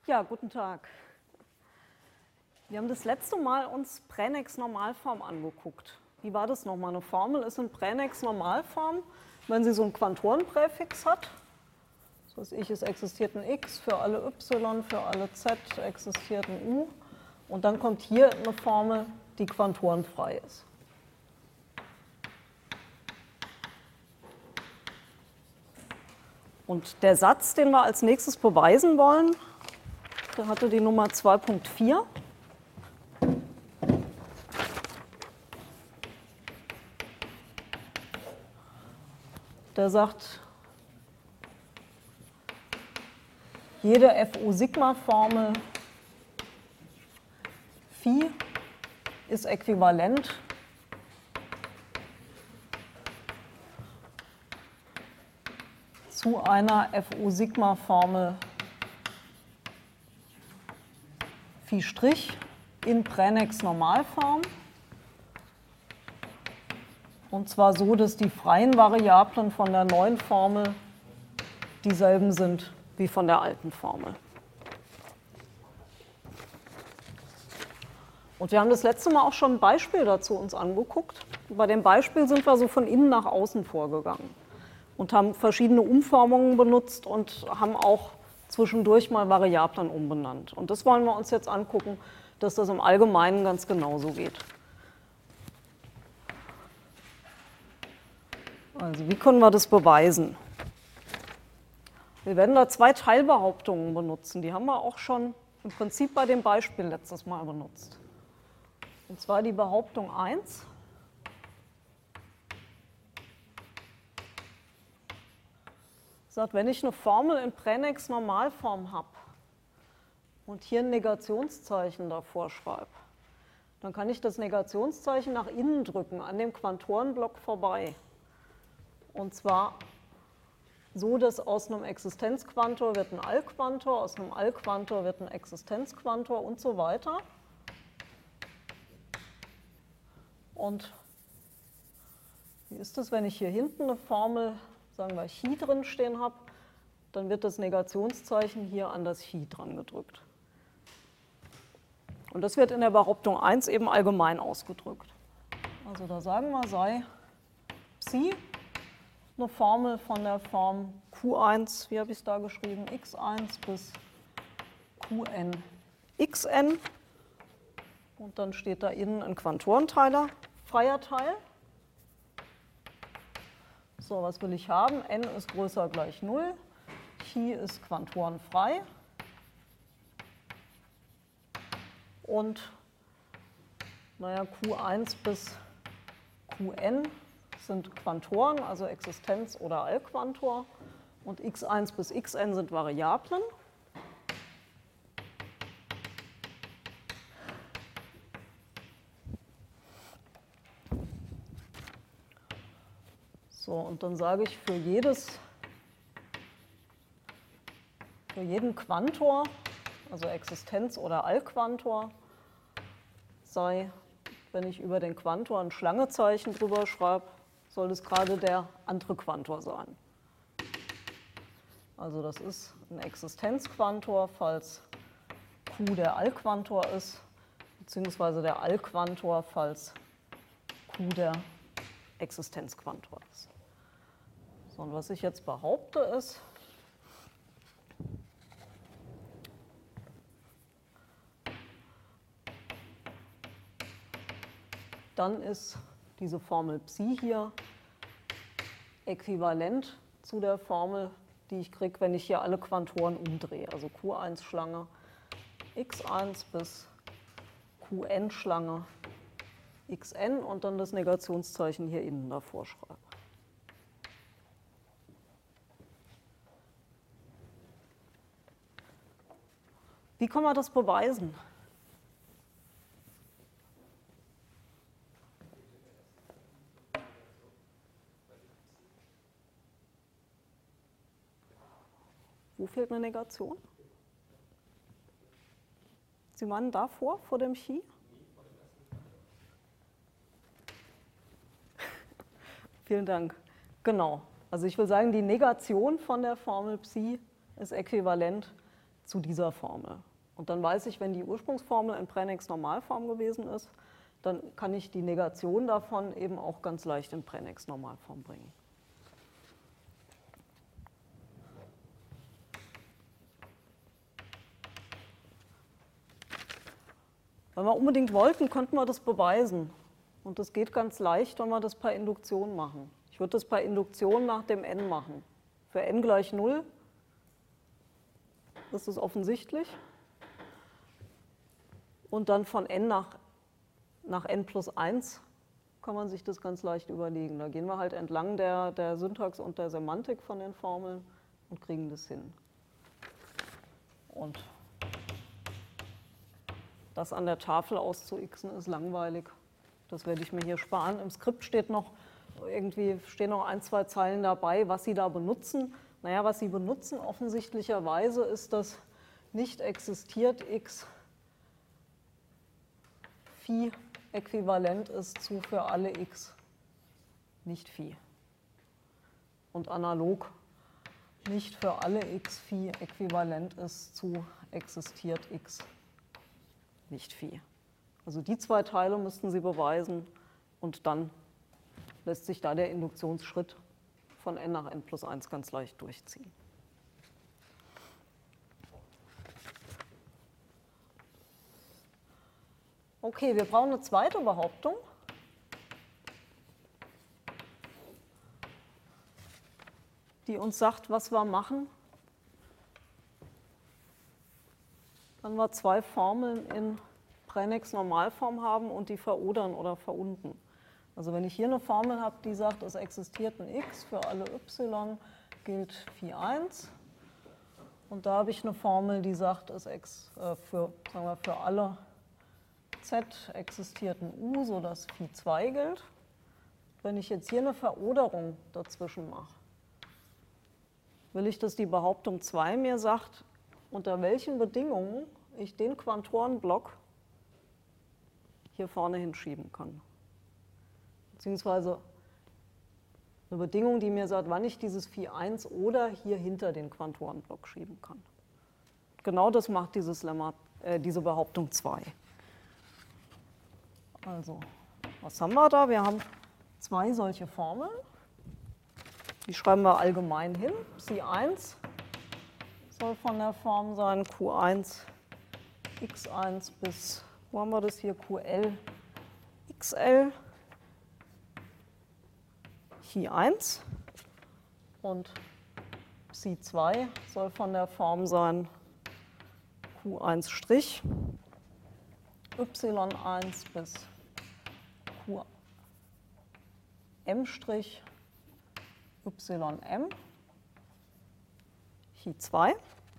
Ja, guten Tag. Wir haben das letzte Mal uns Pränex-Normalform angeguckt. Wie war das nochmal? Eine Formel ist in Pränex-Normalform, wenn sie so einen Quantorenpräfix hat. Das heißt, es existiert ein x, für alle y, für alle z existiert ein u. Und dann kommt hier eine Formel, die quantorenfrei ist. Und der Satz, den wir als nächstes beweisen wollen, der hatte die Nummer 2.4. Der sagt, jede FU-Sigma-Formel Phi ist äquivalent zu einer FU-Sigma-Formel Phi' in Pränex-Normalform. Und zwar so, dass die freien Variablen von der neuen Formel dieselben sind wie von der alten Formel. Und wir haben das letzte Mal auch schon ein Beispiel dazu uns angeguckt. Bei dem Beispiel sind wir so von innen nach außen vorgegangen und haben verschiedene Umformungen benutzt und haben auch zwischendurch mal Variablen umbenannt. Und das wollen wir uns jetzt angucken, dass das im Allgemeinen ganz genauso geht. Also wie können wir das beweisen? Wir werden da zwei Teilbehauptungen benutzen. Die haben wir auch schon im Prinzip bei dem Beispiel letztes Mal benutzt. Und zwar die Behauptung 1. Sagt, wenn ich eine Formel in Pränex-Normalform habe und hier ein Negationszeichen davor schreibe, dann kann ich das Negationszeichen nach innen drücken, an dem Quantorenblock vorbei. Und zwar so, dass aus einem Existenzquantor wird ein Allquantor, aus einem Allquantor wird ein Existenzquantor und so weiter. Und wie ist es, wenn ich hier hinten eine Formel, sagen wir Chi drin stehen habe, dann wird das Negationszeichen hier an das Chi dran gedrückt. Und das wird in der Behauptung 1 eben allgemein ausgedrückt. Also da sagen wir, sei Psi eine Formel von der Form Q1, wie habe ich es da geschrieben, x1 bis Qn xn. Und dann steht da innen ein Quantorenteiler, freier Teil. So, was will ich haben? N ist größer gleich 0, Chi ist quantorenfrei. Und naja, Q1 bis Qn sind Quantoren, also Existenz- oder Allquantor. Und x1 bis xn sind Variablen. So, und dann sage ich für jeden Quantor, also Existenz- oder Allquantor, sei, wenn ich über den Quantor ein Schlangezeichen drüber schreibe, soll es gerade der andere Quantor sein. Also das ist ein Existenzquantor, falls Q der Allquantor ist, beziehungsweise der Allquantor, falls Q der Existenzquantor ist. So, und was ich jetzt behaupte ist, dann ist diese Formel Psi hier äquivalent zu der Formel, die ich kriege, wenn ich hier alle Quantoren umdrehe. Also Q1-Schlange x1 bis Qn-Schlange xn und dann das Negationszeichen hier innen davor schreibe. Wie kann man das beweisen? Wo fehlt eine Negation? Sie meinen davor, vor dem Chi? Vielen Dank. Genau. Also ich will sagen, die Negation von der Formel Psi ist äquivalent zu dieser Formel. Und dann weiß ich, wenn die Ursprungsformel in Pränex-Normalform gewesen ist, dann kann ich die Negation davon eben auch ganz leicht in Pränex-Normalform bringen. Wenn wir unbedingt wollten, könnten wir das beweisen. Und das geht ganz leicht, wenn wir das per Induktion machen. Ich würde das per Induktion nach dem n machen. Für n gleich 0 ist es offensichtlich. Und dann von n nach n plus 1 kann man sich das ganz leicht überlegen. Da gehen wir halt entlang der Syntax und der Semantik von den Formeln und kriegen das hin. Und das an der Tafel auszuxen ist langweilig. Das werde ich mir hier sparen. Im Skript stehen noch ein, zwei Zeilen dabei, was Sie da benutzen. Naja, was Sie benutzen offensichtlicherweise ist, dass nicht existiert x Phi äquivalent ist zu für alle x nicht Phi. Und analog nicht für alle x Phi äquivalent ist zu existiert x nicht Phi. Also die zwei Teile müssten Sie beweisen und dann lässt sich da der Induktionsschritt von n nach n plus 1 ganz leicht durchziehen. Okay, wir brauchen eine zweite Behauptung. Die uns sagt, was wir machen, wenn wir zwei Formeln in Pränex-Normalform haben und die verodern oder verunden. Also wenn ich hier eine Formel habe, die sagt, es existiert ein x, für alle y gilt Phi 1. Und da habe ich eine Formel, die sagt, für alle z existiert ein u, sodass Phi 2 gilt. Wenn ich jetzt hier eine Veroderung dazwischen mache, will ich, dass die Behauptung 2 mir sagt, unter welchen Bedingungen ich den Quantorenblock hier vorne hinschieben kann. Beziehungsweise eine Bedingung, die mir sagt, wann ich dieses Phi 1 oder hier hinter den Quantorenblock schieben kann. Genau das macht diese Behauptung 2. Also, was haben wir da? Wir haben zwei solche Formeln. Die schreiben wir allgemein hin. Psi1 soll von der Form sein Q1 x1 bis, wo haben wir das hier, QL xl Chi 1 und Psi2 soll von der Form sein Q1' y1 bis Qm' ym Chi 2.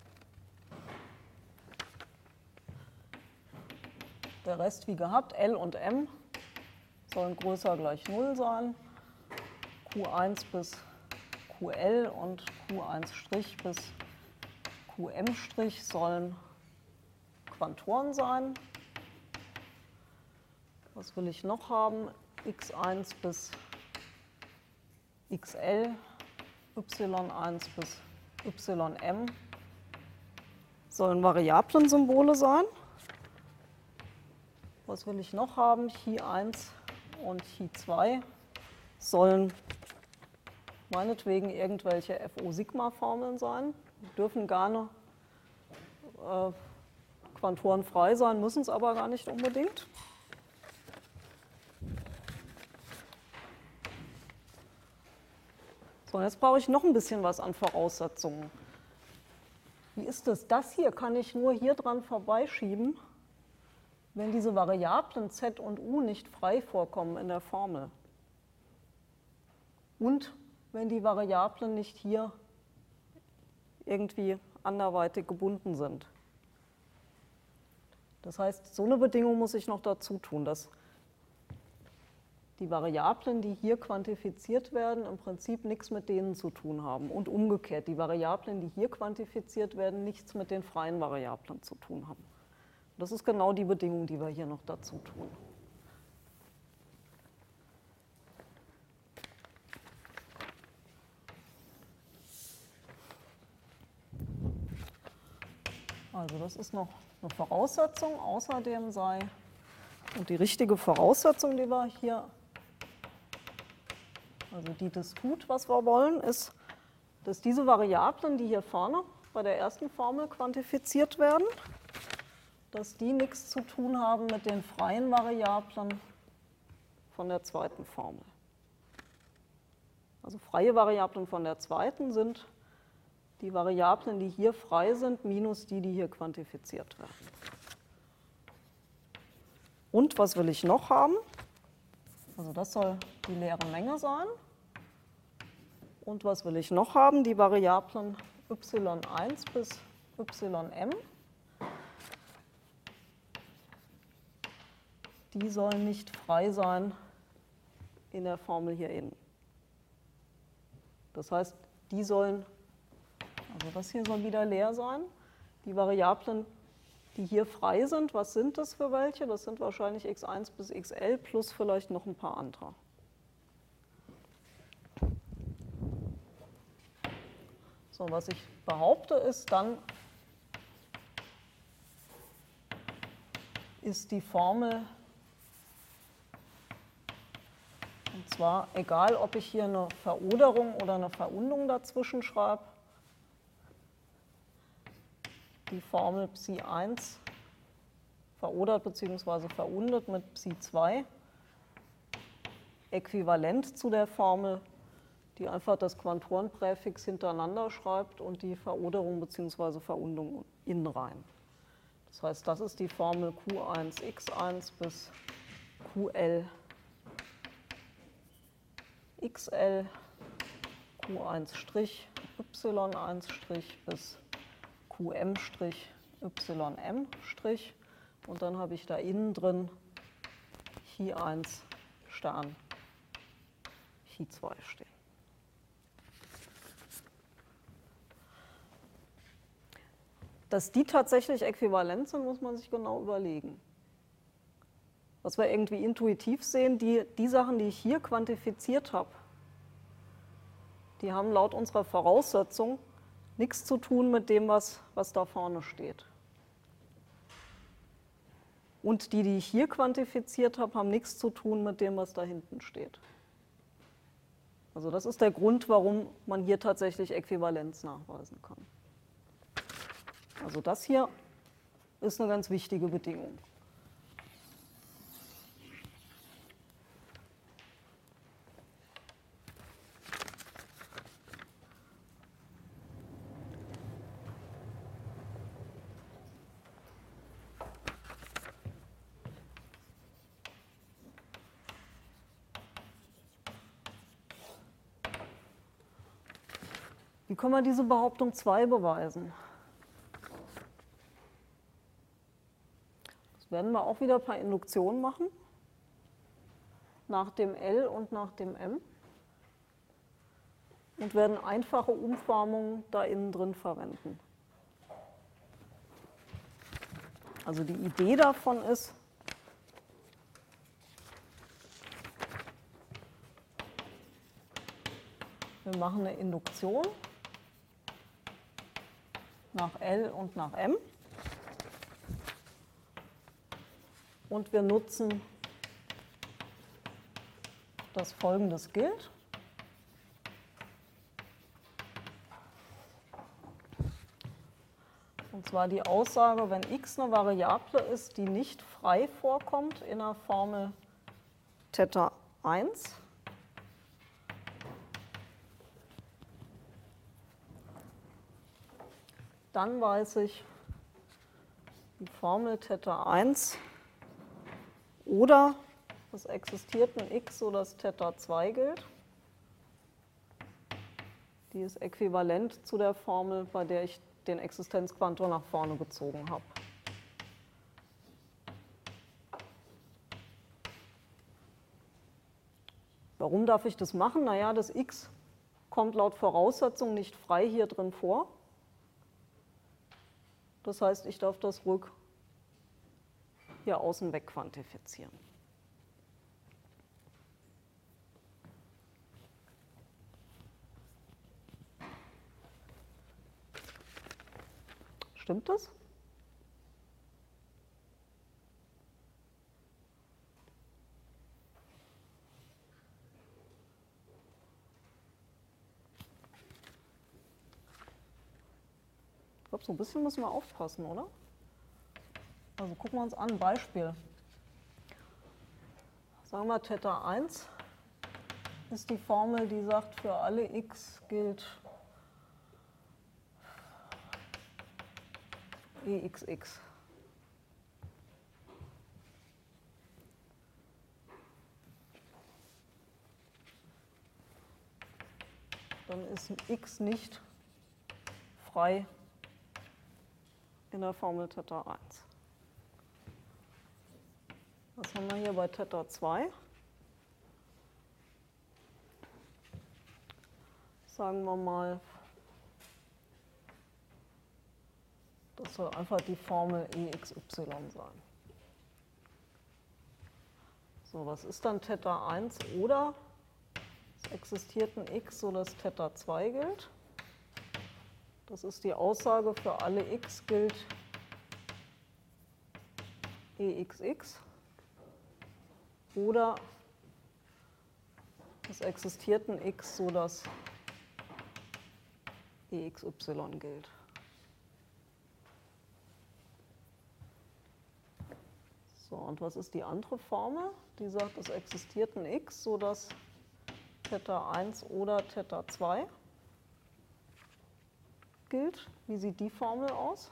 Der Rest wie gehabt, L und M sollen größer gleich 0 sein. Q1 bis QL und Q1' bis Qm' sollen Quantoren sein. Was will ich noch haben? x1 bis xl, y1 bis ym sollen Variablensymbole sein. Was will ich noch haben? Chi 1 und Chi 2 sollen meinetwegen irgendwelche FO-Sigma-Formeln sein. Die dürfen gerne quantorenfrei sein, müssen es aber gar nicht unbedingt. So, jetzt brauche ich noch ein bisschen was an Voraussetzungen. Wie ist das? Das hier kann ich nur hier dran vorbeischieben, wenn diese Variablen z und u nicht frei vorkommen in der Formel. Und wenn die Variablen nicht hier irgendwie anderweitig gebunden sind. Das heißt, so eine Bedingung muss ich noch dazu tun, dass die Variablen, die hier quantifiziert werden, im Prinzip nichts mit denen zu tun haben. Und umgekehrt, die Variablen, die hier quantifiziert werden, nichts mit den freien Variablen zu tun haben. Das ist genau die Bedingung, die wir hier noch dazu tun. Also das ist noch eine Voraussetzung. Außerdem sei, und die richtige Voraussetzung, die wir hier, also die das tut, was wir wollen, ist, dass diese Variablen, die hier vorne bei der ersten Formel quantifiziert werden, dass die nichts zu tun haben mit den freien Variablen von der zweiten Formel. Also freie Variablen von der zweiten sind die Variablen, die hier frei sind, minus die, die hier quantifiziert werden. Und was will ich noch haben? Also das soll die leere Menge sein. Und was will ich noch haben? Die Variablen y1 bis ym. Die sollen nicht frei sein in der Formel hier innen. Das heißt, die sollen, also das hier soll wieder leer sein. Die Variablen, die hier frei sind, was sind das für welche? Das sind wahrscheinlich x1 bis xl plus vielleicht noch ein paar andere. So, was ich behaupte ist, dann ist die Formel, und zwar egal, ob ich hier eine Veroderung oder eine Verundung dazwischen schreibe, die Formel Psi1 verodert bzw. verundet mit Psi2 äquivalent zu der Formel, die einfach das Quantorenpräfix hintereinander schreibt und die Veroderung bzw. Verundung innen rein. Das heißt, das ist die Formel Q1x1 bis QL XL, Q1' y1' bis Qm' ym', und dann habe ich da innen drin Chi1 Stern, Chi2 stehen. Dass die tatsächlich äquivalent sind, muss man sich genau überlegen. Was wir irgendwie intuitiv sehen, die Sachen, die ich hier quantifiziert habe, die haben laut unserer Voraussetzung nichts zu tun mit dem, was da vorne steht. Und die ich hier quantifiziert habe, haben nichts zu tun mit dem, was da hinten steht. Also das ist der Grund, warum man hier tatsächlich Äquivalenz nachweisen kann. Also das hier ist eine ganz wichtige Bedingung. Wie können wir diese Behauptung 2 beweisen? Das werden wir auch wieder per Induktion machen, nach dem L und nach dem M, und werden einfache Umformungen da innen drin verwenden. Also die Idee davon ist, wir machen eine Induktion nach L und nach M und wir nutzen, dass Folgendes gilt. Und zwar die Aussage, wenn x eine Variable ist, die nicht frei vorkommt in der Formel Theta 1, dann weiß ich, die Formel Theta 1 oder es existiert ein x, so dass Theta 2 gilt. Die ist äquivalent zu der Formel, bei der ich den Existenzquantor nach vorne gezogen habe. Warum darf ich das machen? Naja, das x kommt laut Voraussetzung nicht frei hier drin vor. Das heißt, ich darf das ruhig hier außen weg quantifizieren. Stimmt das? glaube, so ein bisschen müssen wir aufpassen, oder? Also gucken wir uns an, ein Beispiel. Sagen wir, Theta 1 ist die Formel, die sagt, für alle x gilt EXX. Dann ist ein x nicht frei in der Formel Theta 1. Was haben wir hier bei Theta 2? Sagen wir mal, das soll einfach die Formel EXY sein. So, was ist dann Theta 1 oder es existiert ein x, sodass Theta 2 gilt? Das ist die Aussage, für alle x gilt EXX. Oder es existiert ein x, sodass EXY gilt. So, und was ist die andere Formel? Die sagt, es existiert ein x, sodass Theta 1 oder Theta 2 gilt. Wie sieht die Formel aus?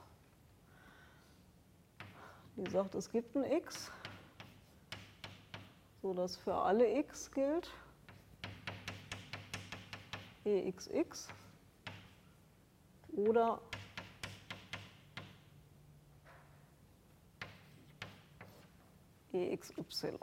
Die sagt, es gibt ein x, sodass für alle x gilt EXX oder EXY.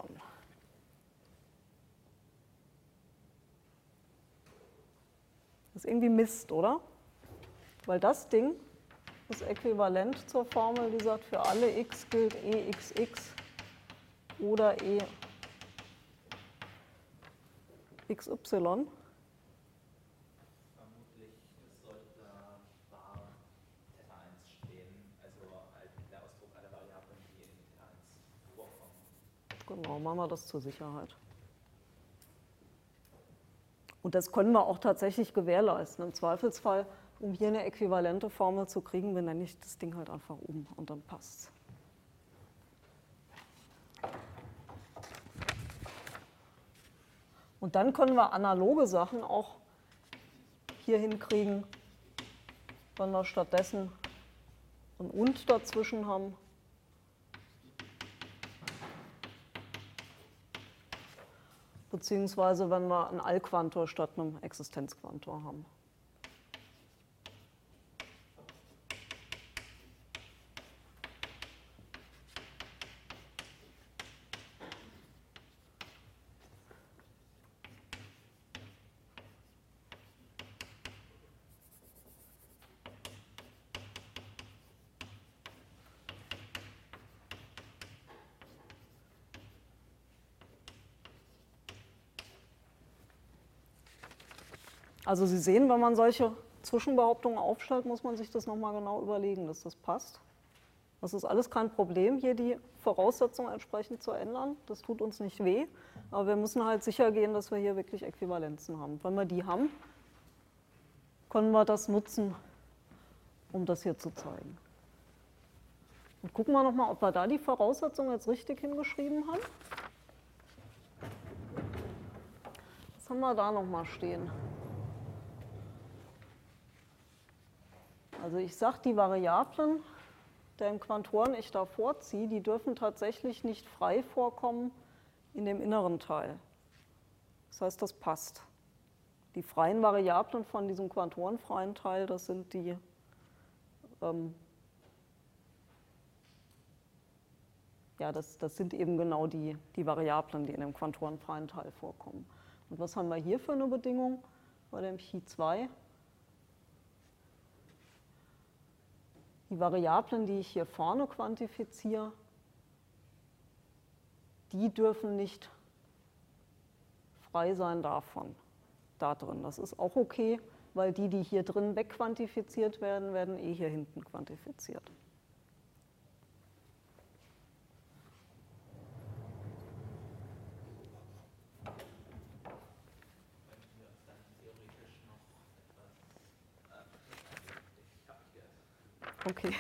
Das ist irgendwie Mist, oder? Weil das Ding ist äquivalent zur Formel, die sagt, für alle x gilt EXX oder EXY. Vermutlich sollte da bar Theta 1 stehen, also der Ausdruck aller Variablen, die in Theta 1 vorkommen. Genau, machen wir das zur Sicherheit. Und das können wir auch tatsächlich gewährleisten. Im Zweifelsfall, um hier eine äquivalente Formel zu kriegen, benenne ich das Ding halt einfach um und dann passt's. Und dann können wir analoge Sachen auch hier hinkriegen, wenn wir stattdessen ein und dazwischen haben. Beziehungsweise wenn wir einen Allquantor statt einem Existenzquantor haben. Also Sie sehen, wenn man solche Zwischenbehauptungen aufstellt, muss man sich das nochmal genau überlegen, dass das passt. Das ist alles kein Problem, hier die Voraussetzungen entsprechend zu ändern. Das tut uns nicht weh, aber wir müssen halt sicher gehen, dass wir hier wirklich Äquivalenzen haben. Wenn wir die haben, können wir das nutzen, um das hier zu zeigen. Und gucken wir nochmal, ob wir da die Voraussetzungen jetzt richtig hingeschrieben haben. Was haben wir da nochmal stehen? Also ich sage, die Variablen, deren Quantoren ich da vorziehe, die dürfen tatsächlich nicht frei vorkommen in dem inneren Teil. Das heißt, das passt. Die freien Variablen von diesem quantorenfreien Teil, das sind die das sind eben genau die Variablen, die in dem quantorenfreien Teil vorkommen. Und was haben wir hier für eine Bedingung bei dem Chi2? Die Variablen, die ich hier vorne quantifiziere, die dürfen nicht frei sein davon, da drin. Das ist auch okay, weil die hier drin wegquantifiziert werden, werden eh hier hinten quantifiziert. Okay.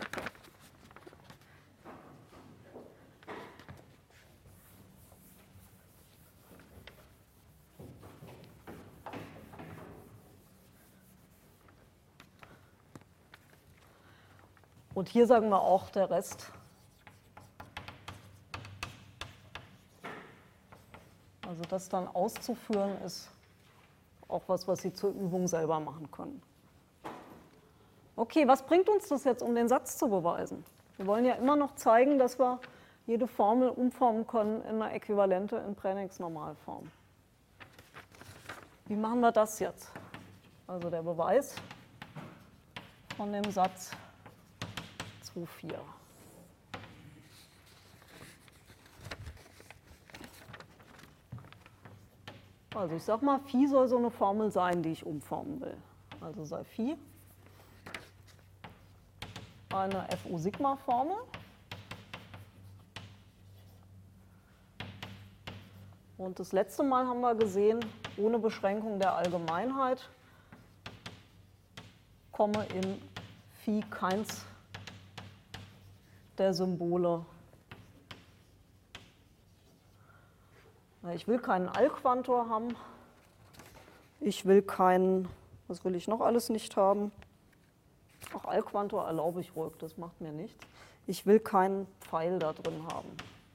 Und hier sagen wir auch, der Rest. Also das dann auszuführen, ist auch was, was Sie zur Übung selber machen können. Okay, was bringt uns das jetzt, um den Satz zu beweisen? Wir wollen ja immer noch zeigen, dass wir jede Formel umformen können in eine Äquivalente in Pränex-Normalform. Wie machen wir das jetzt? Also der Beweis von dem Satz 2,4. Also ich sage mal, Phi soll so eine Formel sein, die ich umformen will. Also sei Phi eine FU-Sigma-Formel. Und das letzte Mal haben wir gesehen, ohne Beschränkung der Allgemeinheit komme in Phi keins der Symbole. Ich will keinen Allquantor haben. Ich will keinen, was will ich noch alles nicht haben? Auch Allquantor erlaube ich ruhig, das macht mir nichts. Ich will keinen Pfeil da drin haben.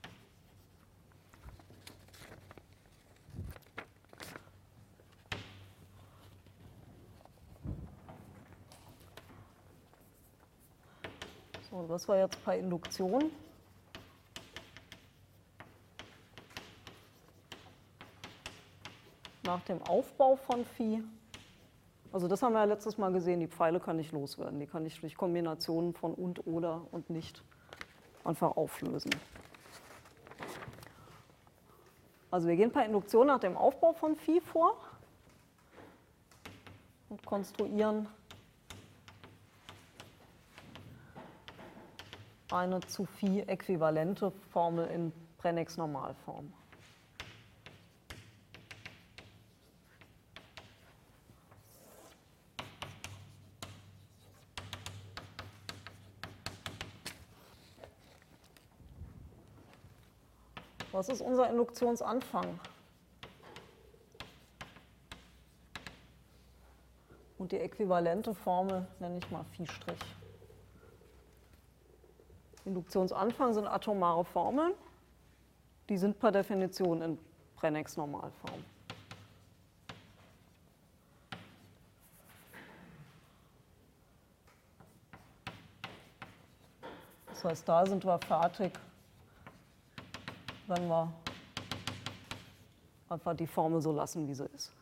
So, das war jetzt per Induktion. Nach dem Aufbau von Phi, also das haben wir ja letztes Mal gesehen, die Pfeile kann ich loswerden. Die kann ich durch Kombinationen von und, oder und nicht einfach auflösen. Also wir gehen per Induktion nach dem Aufbau von Phi vor und konstruieren eine zu Phi äquivalente Formel in Pränex-Normalform. Was ist unser Induktionsanfang? Und die äquivalente Formel nenne ich mal Phi'. Induktionsanfang sind atomare Formeln, die sind per Definition in Pränex-Normalform. Das heißt, da sind wir fertig, wenn wir einfach die Formel so lassen, wie sie ist.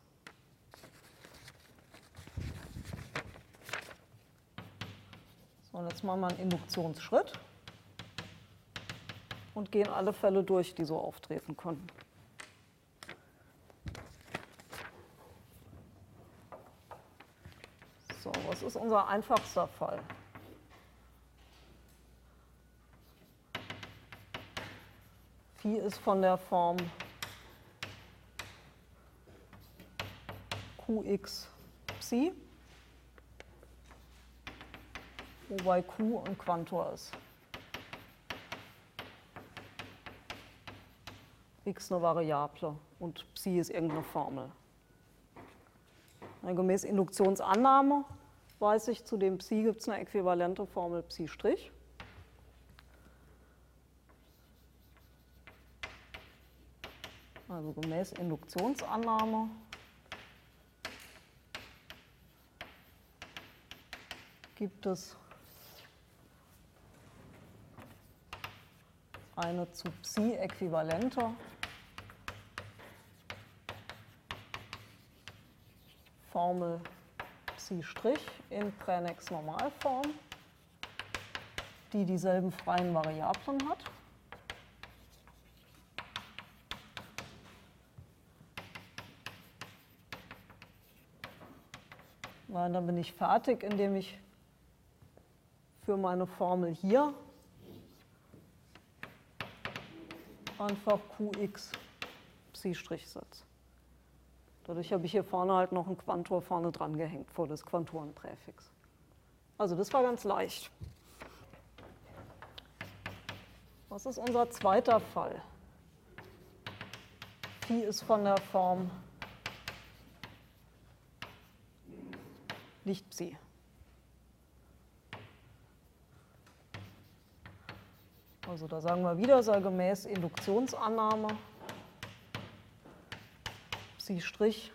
So, und jetzt machen wir einen Induktionsschritt und gehen alle Fälle durch, die so auftreten können. So, was ist unser einfachster Fall? Phi ist von der Form Qx Psi, wobei Q ein Quantor ist. X eine Variable und Psi ist irgendeine Formel. Gemäß Induktionsannahme weiß ich, zu dem Psi gibt es eine äquivalente Formel Psi'. Also gemäß Induktionsannahme gibt es eine zu Psi äquivalente Formel Psi' in Pränex-Normalform, die dieselben freien Variablen hat. Weil dann bin ich fertig, indem ich für meine Formel hier einfach Qx Psi' setze. Dadurch habe ich hier vorne halt noch ein Quantor vorne dran gehängt, vor das Quantorenpräfix. Also das war ganz leicht. Was ist unser zweiter Fall? Phi ist von der Form Licht-Psi. Also da sagen wir wieder, sei gemäß Induktionsannahme Psi'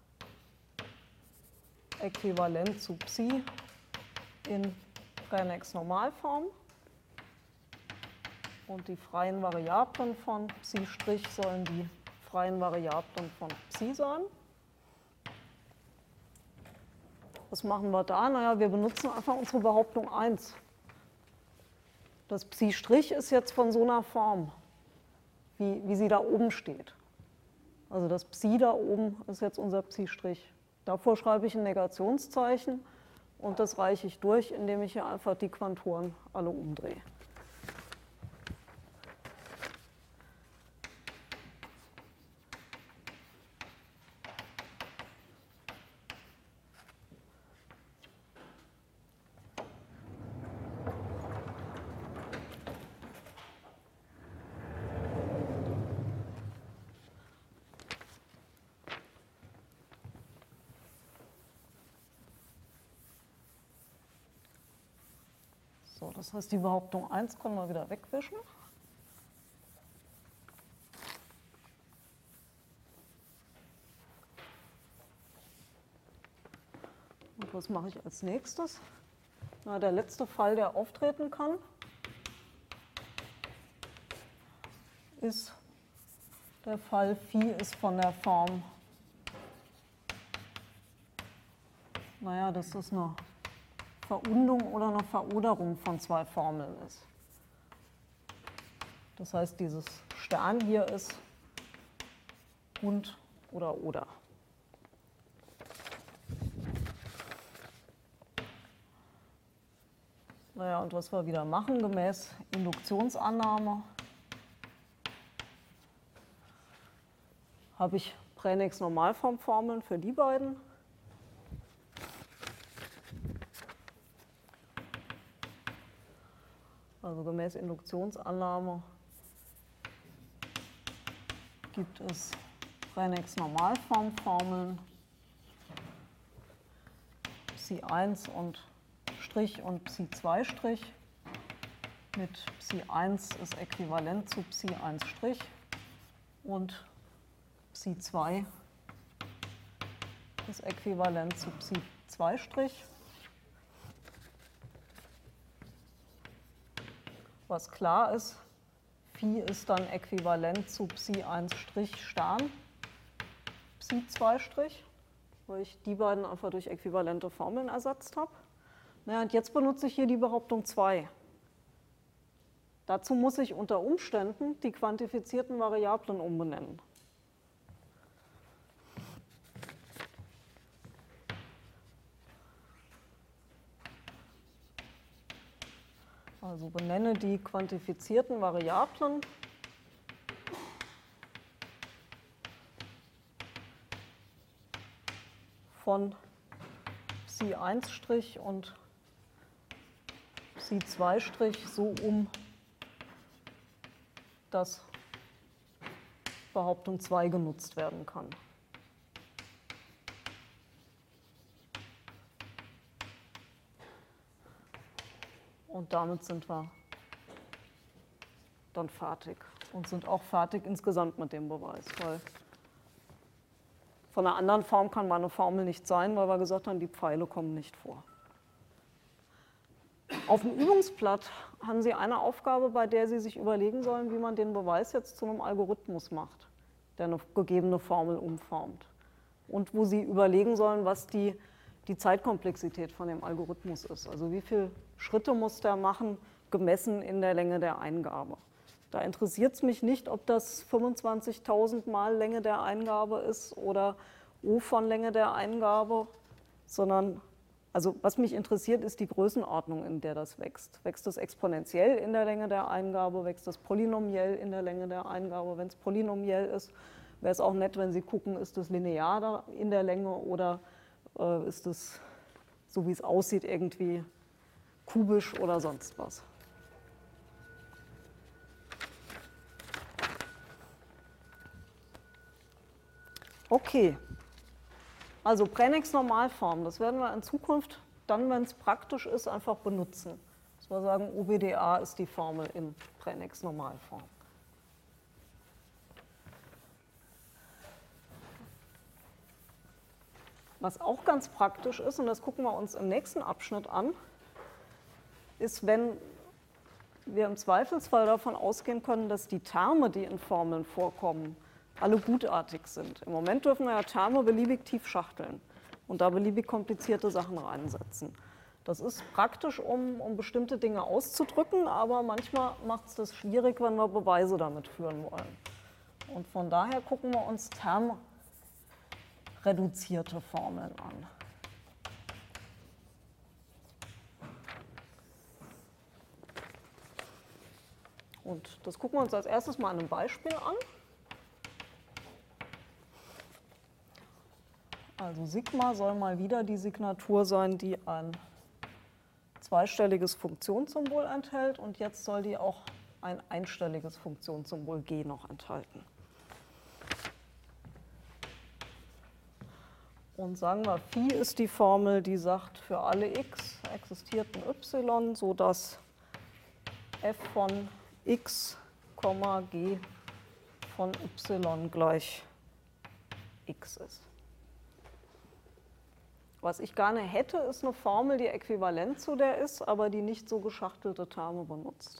äquivalent zu Psi in Pränex-Normalform. Und die freien Variablen von Psi' sollen die freien Variablen von Psi sein. Was machen wir da? Naja, wir benutzen einfach unsere Behauptung 1. Das Psi' ist jetzt von so einer Form, wie sie da oben steht. Also das Psi da oben ist jetzt unser Psi'. Davor schreibe ich ein Negationszeichen und das reiche ich durch, indem ich hier einfach die Quantoren alle umdrehe. So, das heißt, die Behauptung 1 können wir wieder wegwischen. Und was mache ich als nächstes? Na, der letzte Fall, der auftreten kann, ist der Fall Phi ist von der Form, naja, das ist eine Verundung oder eine Veroderung von zwei Formeln ist. Das heißt, dieses Stern hier ist und oder. Naja, und was wir wieder machen, gemäß Induktionsannahme, habe ich Pränex-Normalformformeln für die beiden. Also gemäß Induktionsannahme gibt es Pränex-Normalformformeln Psi1 und Strich und Psi2 mit Psi1 ist äquivalent zu Psi1 Strich und Psi2 ist äquivalent zu Psi2 Strich. Was klar ist, Phi ist dann äquivalent zu Psi1 Stern, Psi2 weil ich die beiden einfach durch äquivalente Formeln ersetzt habe. Naja, und jetzt benutze ich hier die Behauptung 2. Dazu muss ich unter Umständen die quantifizierten Variablen umbenennen. Also benenne die quantifizierten Variablen von Psi1' und Psi2' so um, dass Behauptung 2 genutzt werden kann. Und damit sind wir dann fertig und sind auch fertig insgesamt mit dem Beweis, weil von einer anderen Form kann meine Formel nicht sein, weil wir gesagt haben, die Pfeile kommen nicht vor. Auf dem Übungsblatt haben Sie eine Aufgabe, bei der Sie sich überlegen sollen, wie man den Beweis jetzt zu einem Algorithmus macht, der eine gegebene Formel umformt. Und wo Sie überlegen sollen, was die Zeitkomplexität von dem Algorithmus ist. Also wie viele Schritte muss der machen, gemessen in der Länge der Eingabe. Da interessiert es mich nicht, ob das 25.000 Mal Länge der Eingabe ist oder O von Länge der Eingabe, sondern also was mich interessiert, ist die Größenordnung, in der das wächst. Wächst es exponentiell in der Länge der Eingabe, wächst es polynomiell in der Länge der Eingabe? Wenn es polynomiell ist, wäre es auch nett, wenn Sie gucken, ist es linear in der Länge oder ist es, so wie es aussieht, irgendwie kubisch oder sonst was. Okay, also Pränex-Normalform, das werden wir in Zukunft dann, wenn es praktisch ist, einfach benutzen. Dass wir sagen, OBDA ist die Formel in Pränex-Normalform. Was auch ganz praktisch ist, und das gucken wir uns im nächsten Abschnitt an, ist, wenn wir im Zweifelsfall davon ausgehen können, dass die Terme, die in Formeln vorkommen, alle gutartig sind. Im Moment dürfen wir ja Terme beliebig tief schachteln und da beliebig komplizierte Sachen reinsetzen. Das ist praktisch, um bestimmte Dinge auszudrücken, aber manchmal macht es das schwierig, wenn wir Beweise damit führen wollen. Und von daher gucken wir uns termreduzierte Formeln an. Und das gucken wir uns als erstes mal an einem Beispiel an. Also Sigma soll mal wieder die Signatur sein, die ein zweistelliges Funktionssymbol enthält, und jetzt soll die auch ein einstelliges Funktionssymbol g noch enthalten. Und sagen wir, Phi ist die Formel, die sagt, für alle x existiert ein y, sodass f von x, g von y gleich x ist. Was ich gerne hätte, ist eine Formel, die äquivalent zu der ist, aber die nicht so geschachtelte Terme benutzt.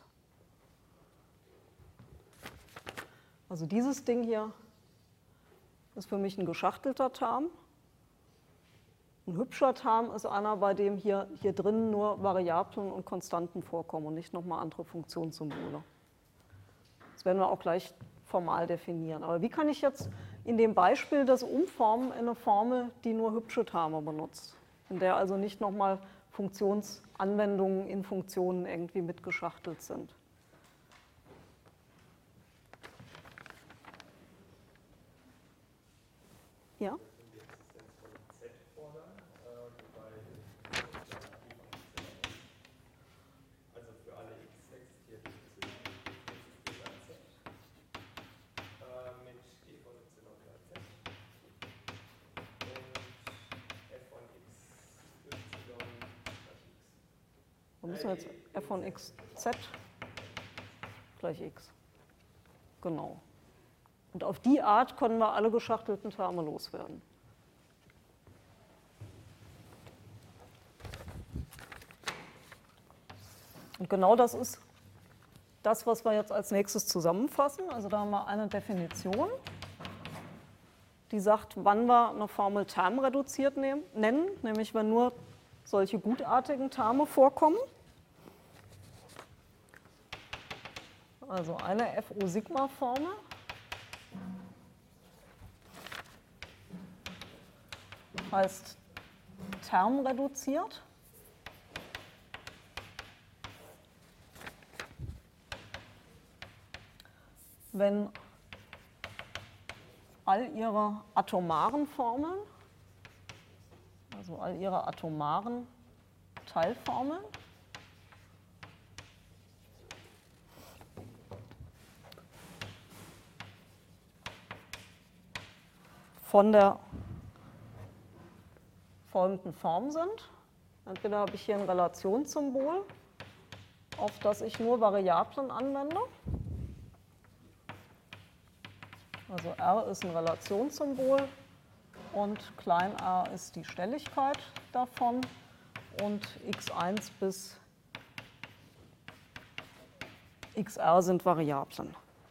Also dieses Ding hier ist für mich ein geschachtelter Term. Ein hübscher Term ist einer, bei dem hier drin nur Variablen und Konstanten vorkommen und nicht nochmal andere Funktionssymbole. Das werden wir auch gleich formal definieren. Aber wie kann ich jetzt in dem Beispiel das umformen in eine Formel, die nur hübsche Terme benutzt, in der also nicht nochmal Funktionsanwendungen in Funktionen irgendwie mitgeschachtelt sind? Ja? Wir müssen jetzt f von x z gleich x. Genau. Und auf die Art können wir alle geschachtelten Terme loswerden. Und genau das ist das, was wir jetzt als nächstes zusammenfassen. Also da haben wir eine Definition, die sagt, wann wir eine Formel termreduziert nennen, nämlich wenn nur solche gutartigen Terme vorkommen. Also eine FO-Sigma-Formel heißt termreduziert. Wenn all ihre atomaren Formeln, also all ihre atomaren Teilformeln, von der folgenden Form sind. Entweder habe ich hier ein Relationssymbol, auf das ich nur Variablen anwende. Also R ist ein Relationssymbol und klein r ist die Stelligkeit davon und x1 bis xr sind Variablen.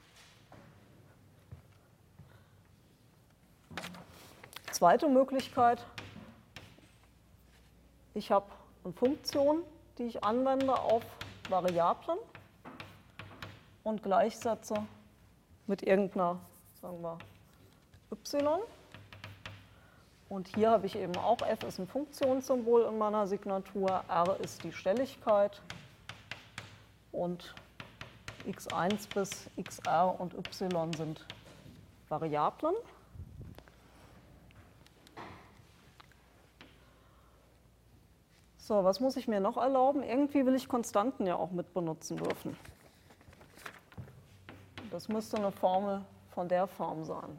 Zweite Möglichkeit, ich habe eine Funktion, die ich anwende auf Variablen und gleichsetze mit irgendeiner, sagen wir, y. Und hier habe ich eben auch f ist ein Funktionssymbol in meiner Signatur, r ist die Stelligkeit und x1 bis xr und y sind Variablen. So, was muss ich mir noch erlauben? Irgendwie will ich Konstanten ja auch mit benutzen dürfen. Das müsste eine Formel von der Form sein.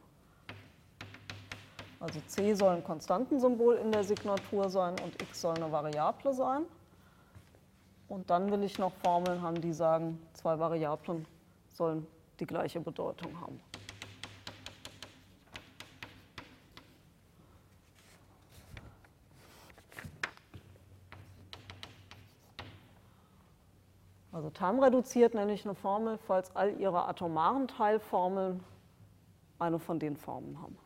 Also c soll ein Konstantensymbol in der Signatur sein und x soll eine Variable sein. Und dann will ich noch Formeln haben, die sagen, zwei Variablen sollen die gleiche Bedeutung haben. Also termreduziert nenne ich eine Formel, falls all ihre atomaren Teilformeln eine von den Formen haben.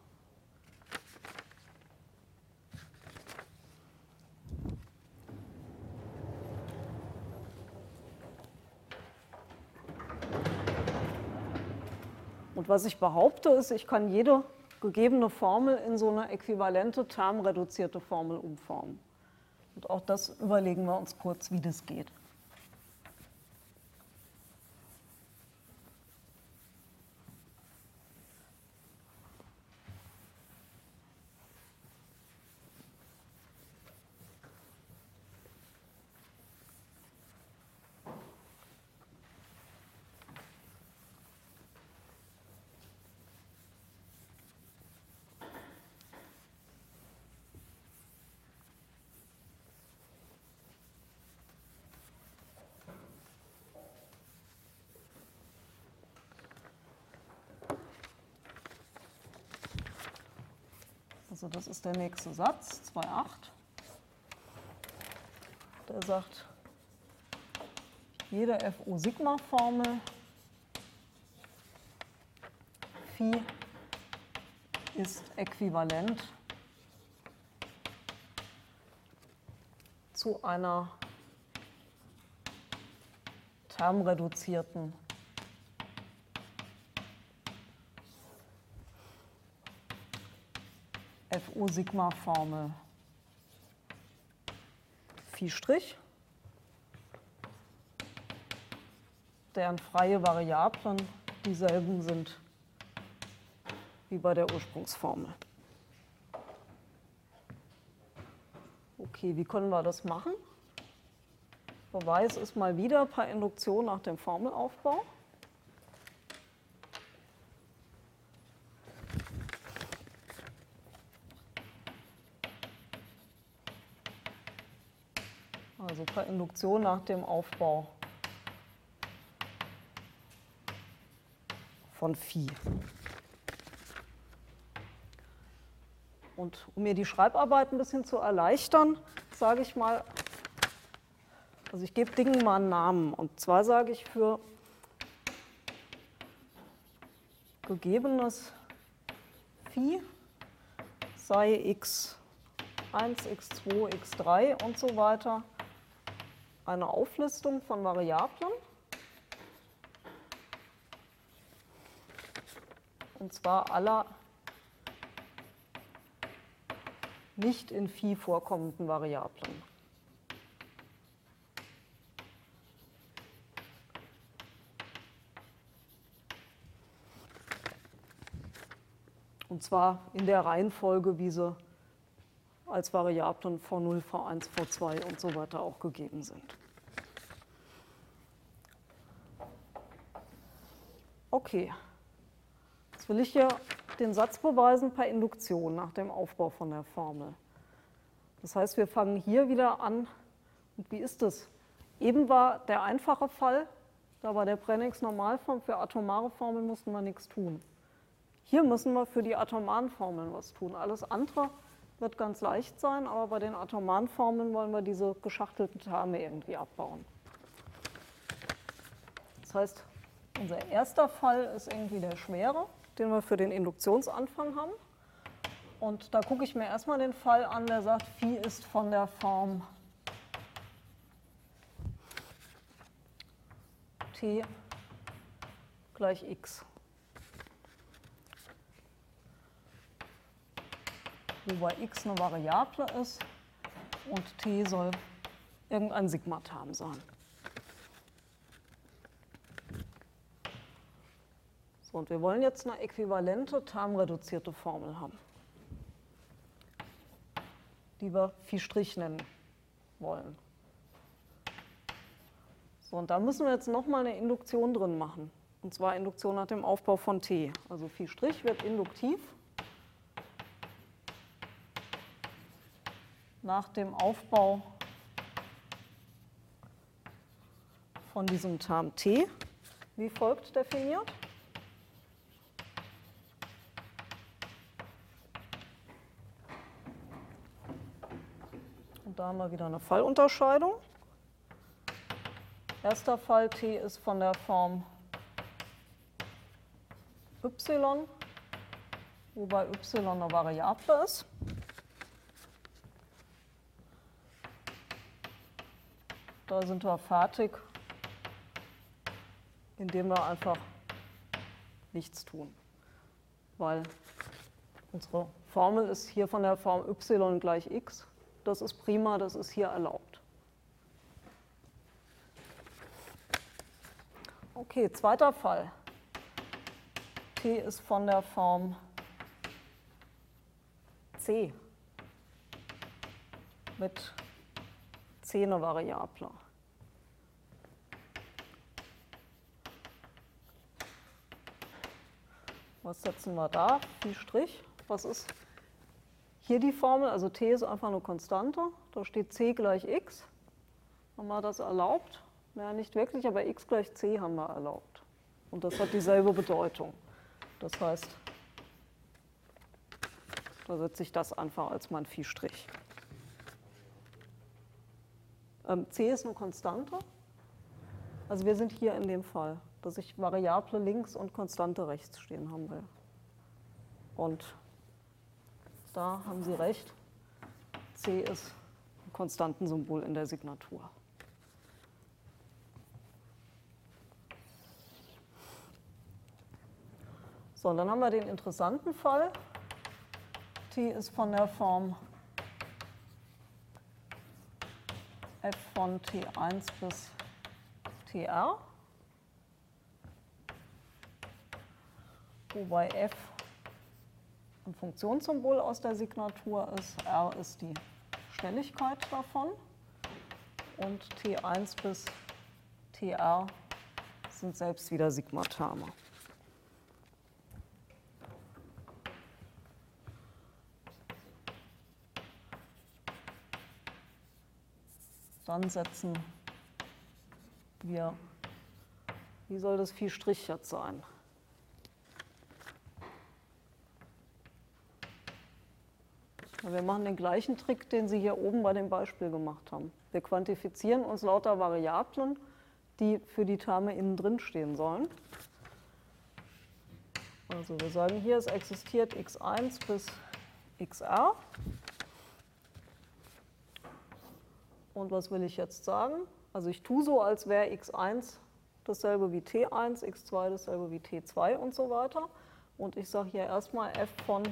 Und was ich behaupte, ist, ich kann jede gegebene Formel in so eine äquivalente termreduzierte Formel umformen. Und auch das überlegen wir uns kurz, wie das geht. Also das ist der nächste Satz, 2,8. Der sagt, jede FU-Sigma-Formel Phi ist äquivalent zu einer termreduzierten FU-Sigma-Formel Phi', deren freie Variablen dieselben sind wie bei der Ursprungsformel. Okay, wie können wir das machen? Beweis ist mal wieder per Induktion nach dem Formelaufbau. Also per Induktion nach dem Aufbau von Phi. Und um mir die Schreibarbeit ein bisschen zu erleichtern, sage ich mal, also ich gebe Dingen mal einen Namen. Und zwar sage ich für gegebenes Phi sei x1, x2, x3 und so weiter eine Auflistung von Variablen. Und zwar aller nicht in Phi vorkommenden Variablen. Und zwar in der Reihenfolge, wie sie als Variablen V0, V1, V2 und so weiter auch gegeben sind. Okay, jetzt will ich hier den Satz beweisen per Induktion nach dem Aufbau von der Formel. Das heißt, wir fangen hier wieder an. Und wie ist das? Eben war der einfache Fall, da bei der Prenix-Normalform für atomare Formeln mussten wir nichts tun. Hier müssen wir für die atomaren Formeln was tun. Alles andere wird ganz leicht sein, aber bei den atomaren Formeln wollen wir diese geschachtelten Terme irgendwie abbauen. Das heißt, unser erster Fall ist irgendwie der schwere, den wir für den Induktionsanfang haben. Und da gucke ich mir erstmal den Fall an, der sagt, Phi ist von der Form t gleich x. Wobei x eine Variable ist und t soll irgendein Sigma-Term sein. So, und wir wollen jetzt eine äquivalente termreduzierte Formel haben, die wir Phi' nennen. wollen. So, und da müssen wir jetzt nochmal eine Induktion drin machen. Und zwar Induktion nach dem Aufbau von T. Also Phi' wird induktiv nach dem Aufbau von diesem Term T wie folgt definiert. Und da haben wir wieder eine Fallunterscheidung. Erster Fall, T ist von der Form y, wobei y eine Variable ist. Da sind wir fertig, indem wir einfach nichts tun, weil unsere Formel ist hier von der Form y gleich x. Das ist prima, das ist hier erlaubt. Okay, zweiter Fall. T ist von der Form c mit c eine Variable. Was setzen wir da? Phi'. Was ist hier die Formel? Also t ist einfach eine Konstante. Da steht c gleich x. Haben wir das erlaubt? Naja, nicht wirklich, aber x gleich c haben wir erlaubt. Und das hat dieselbe Bedeutung. Das heißt, da setze ich das einfach als mein Phi'. C ist eine Konstante. Also wir sind hier in dem Fall, dass ich Variable links und Konstante rechts stehen haben will. Und da haben Sie recht, C ist ein Konstantensymbol in der Signatur. So, und dann haben wir den interessanten Fall. T ist von der Form f von T1 bis Tr, wobei f ein Funktionssymbol aus der Signatur ist, r ist die Schnelligkeit davon und T1 bis Tr sind selbst wieder Sigmaterme. Dann setzen wir, wie soll das Phi' jetzt sein? Wir machen den gleichen Trick, den Sie hier oben bei dem Beispiel gemacht haben. Wir quantifizieren uns lauter Variablen, die für die Terme innen drin stehen sollen. Also wir sagen hier, es existiert x1 bis xr. Und was will ich jetzt sagen? Also ich tue so, als wäre x1 dasselbe wie t1, x2 dasselbe wie t2 und so weiter. Und ich sage hier erstmal f von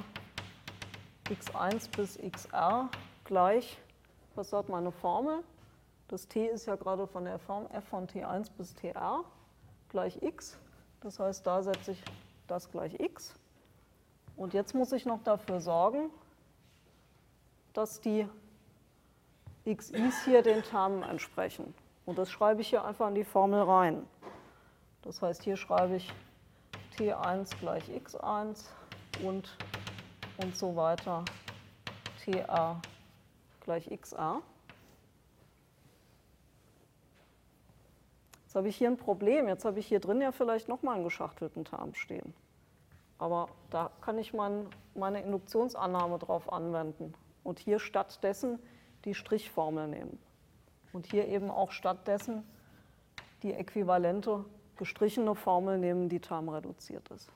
x1 bis xr gleich, was sagt meine Formel? Das t ist ja gerade von der Form f von t1 bis tr gleich x. Das heißt, da setze ich das gleich x. Und jetzt muss ich noch dafür sorgen, dass die xi's hier den Termen entsprechen. Und das schreibe ich hier einfach in die Formel rein. Das heißt, hier schreibe ich t1 gleich x1 und so weiter tr gleich xr. Jetzt habe ich hier ein Problem. Jetzt habe ich hier drin ja vielleicht nochmal einen geschachtelten Term stehen. Aber da kann ich meine Induktionsannahme drauf anwenden und hier stattdessen die Strichformel nehmen. Und hier eben auch stattdessen die äquivalente gestrichene Formel nehmen, die termreduziert ist.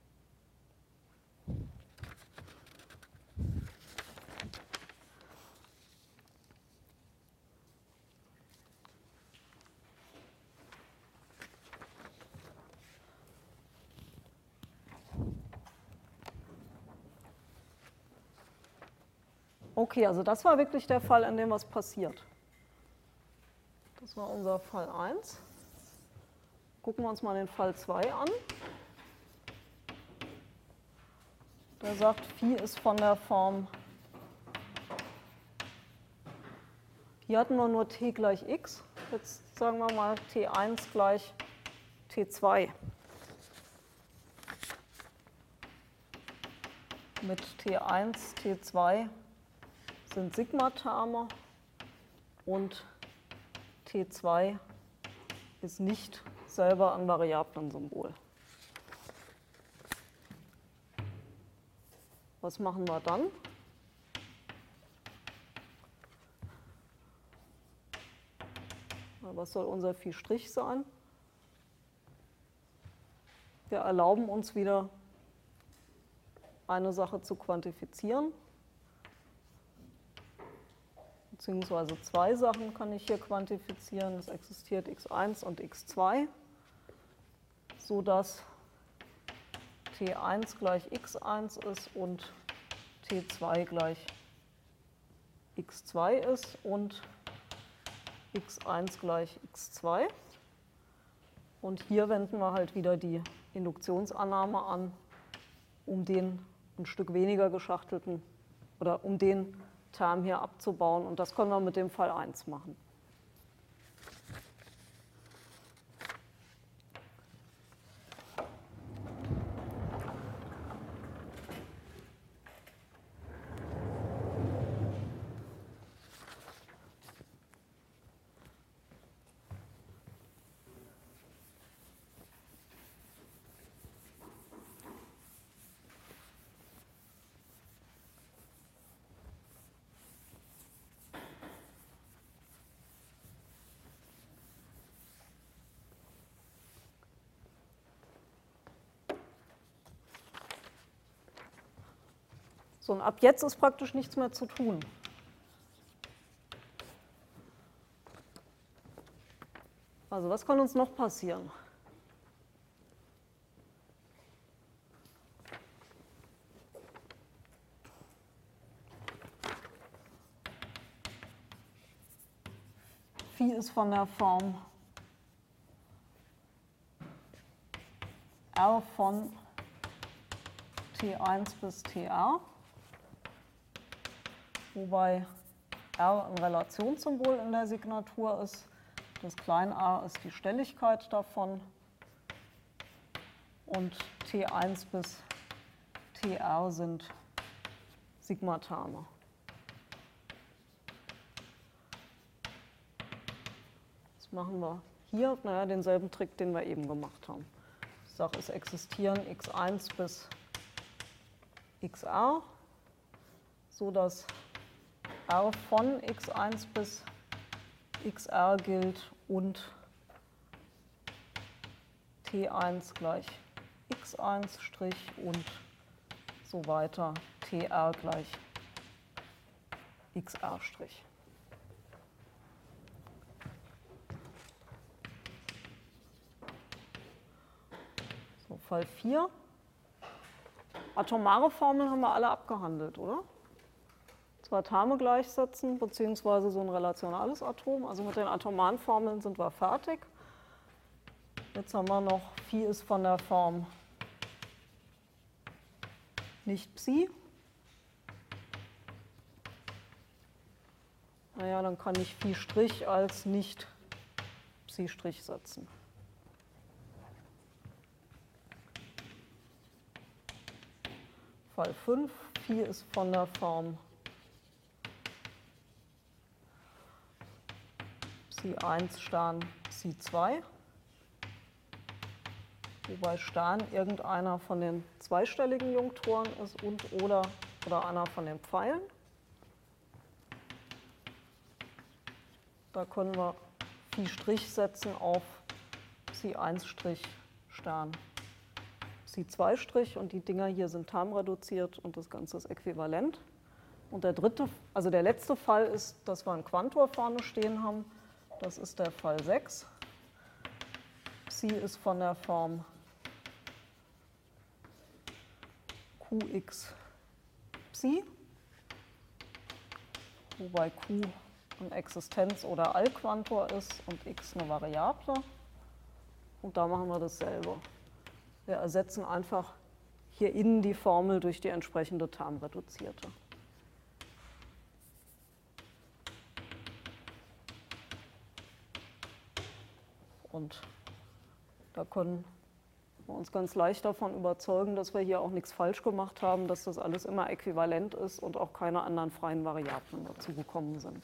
Okay, also das war wirklich der Fall, in dem was passiert. Das war unser Fall 1. Gucken wir uns mal den Fall 2 an. Der sagt, Phi ist von der Form, Hier hatten wir nur t gleich x. Jetzt sagen wir mal t1 gleich t2. Mit t1, t2 sind Sigma-Terme und t2 ist nicht selber ein Variablensymbol. Was machen wir dann? Was soll unser Phi' sein? Wir erlauben uns wieder, eine Sache zu quantifizieren. Beziehungsweise zwei Sachen kann ich hier quantifizieren. Es existiert x1 und x2, sodass t1 gleich x1 ist und t2 gleich x2 ist und x1 gleich x2. Und hier wenden wir halt wieder die Induktionsannahme an, um den ein Stück weniger geschachtelten oder um den Term hier abzubauen. Und das können wir mit dem Fall 1 machen. So, und ab jetzt ist praktisch nichts mehr zu tun. Also was kann uns noch passieren? Phi ist von der Form R von T1 bis Tr, wobei R ein Relationssymbol in der Signatur ist. Das klein a ist die Stelligkeit davon und T1 bis Tr sind Sigma-Terme. Was machen wir hier? Naja, denselben Trick, den wir eben gemacht haben. Ich sage, es existieren x1 bis xr, sodass R von x1 bis xr gilt und T1 gleich x1' und so weiter, Tr gleich xr'. So, Fall 4. Atomare Formeln haben wir alle abgehandelt, oder? Zwei Terme gleichsetzen, beziehungsweise so ein relationales Atom. Also mit den atomaren Formeln sind wir fertig. Jetzt haben wir noch, Phi ist von der Form nicht Psi. Naja, dann kann ich Phi' als nicht Psi' setzen. Fall 5, Phi ist von der Form Psi1 Stern Psi2, wobei Stern irgendeiner von den zweistelligen Junktoren ist und oder einer von den Pfeilen. Da können wir Phi' setzen auf Psi1' Stern Psi2' und die Dinger hier sind termreduziert und das Ganze ist äquivalent. Und der dritte, also der letzte Fall ist, dass wir einen Quantor vorne stehen haben. Das ist der Fall 6. Psi ist von der Form Qx Psi, wobei Q ein Existenz- oder Allquantor ist und x eine Variable. Und da machen wir dasselbe. Wir ersetzen einfach hier innen die Formel durch die entsprechende termreduzierte. Und da können wir uns ganz leicht davon überzeugen, dass wir hier auch nichts falsch gemacht haben, dass das alles immer äquivalent ist und auch keine anderen freien Variablen dazu gekommen sind.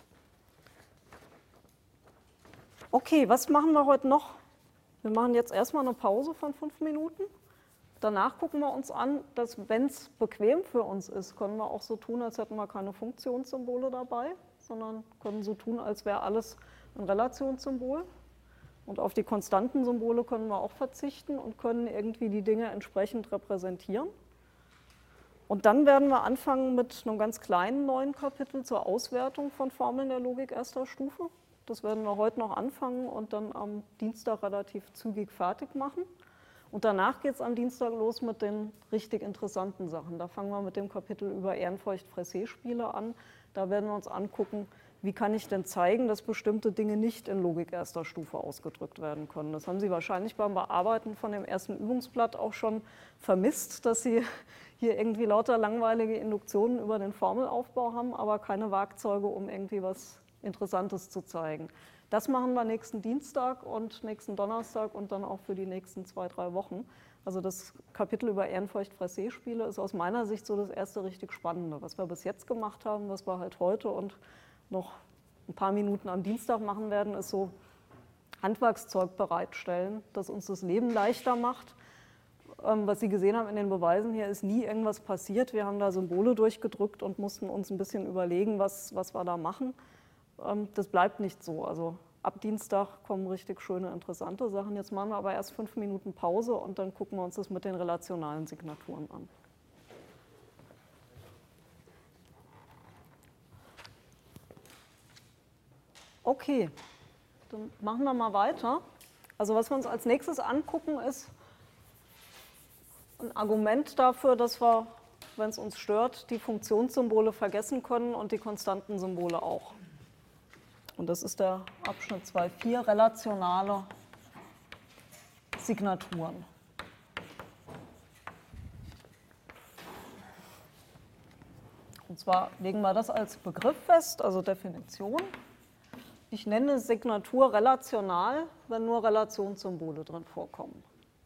Okay, was machen wir heute noch? Wir machen jetzt erstmal eine Pause von 5 Minuten. Danach gucken wir uns an, dass, wenn es bequem für uns ist, können wir auch so tun, als hätten wir keine Funktionssymbole dabei, sondern können so tun, als wäre alles ein Relationssymbol. Und auf die konstanten Symbole können wir auch verzichten und können irgendwie die Dinge entsprechend repräsentieren. Und dann werden wir anfangen mit einem ganz kleinen neuen Kapitel zur Auswertung von Formeln der Logik erster Stufe. Das werden wir heute noch anfangen und dann am Dienstag relativ zügig fertig machen. Und danach geht es am Dienstag los mit den richtig interessanten Sachen. Da fangen wir mit dem Kapitel über Ehrenfeucht-Frécé-Spiele an. Da werden wir uns angucken, wie kann ich denn zeigen, dass bestimmte Dinge nicht in Logik erster Stufe ausgedrückt werden können. Das haben Sie wahrscheinlich beim Bearbeiten von dem ersten Übungsblatt auch schon vermisst, dass Sie hier irgendwie lauter langweilige Induktionen über den Formelaufbau haben, aber keine Werkzeuge, um irgendwie was Interessantes zu zeigen. Das machen wir nächsten Dienstag und nächsten Donnerstag und dann auch für die nächsten 2, 3 Wochen. Also das Kapitel über Ehrenfeucht-Frécé-Spiele ist aus meiner Sicht so das erste richtig Spannende. Was wir bis jetzt gemacht haben, was wir halt heute und noch ein paar Minuten am Dienstag machen werden, ist so Handwerkszeug bereitstellen, das uns das Leben leichter macht. Was Sie gesehen haben in den Beweisen hier, ist nie irgendwas passiert. Wir haben da Symbole durchgedrückt und mussten uns ein bisschen überlegen, was wir da machen. Das bleibt nicht so. Also ab Dienstag kommen richtig schöne, interessante Sachen. Jetzt machen wir aber erst 5 Minuten Pause und dann gucken wir uns das mit den relationalen Signaturen an. Okay, dann machen wir mal weiter. Also was wir uns als nächstes angucken, ist ein Argument dafür, dass wir, wenn es uns stört, die Funktionssymbole vergessen können und die konstanten Symbole auch. Und das ist der Abschnitt 2.4, relationale Signaturen. Und zwar legen wir das als Begriff fest, also Definition. Ich nenne Signatur relational, wenn nur Relationssymbole drin vorkommen.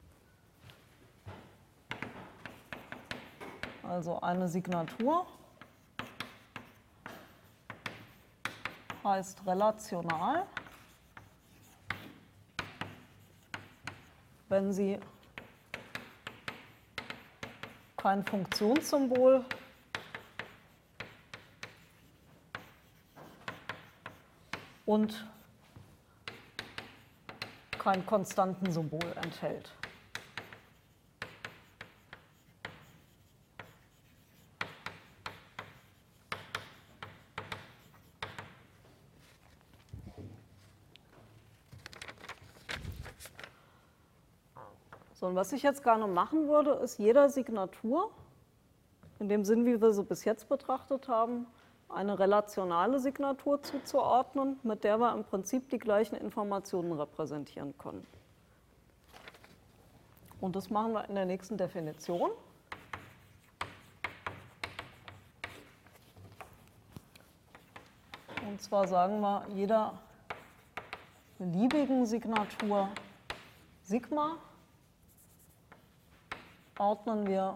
Also eine Signatur heißt relational, wenn sie kein Funktionssymbol und kein Konstantensymbol enthält. So, und was ich jetzt gerne machen würde, ist jeder Signatur, in dem Sinn, wie wir sie bis jetzt betrachtet haben, eine relationale Signatur zuzuordnen, mit der wir im Prinzip die gleichen Informationen repräsentieren können. Und das machen wir in der nächsten Definition. Und zwar sagen wir, jeder beliebigen Signatur Sigma ordnen wir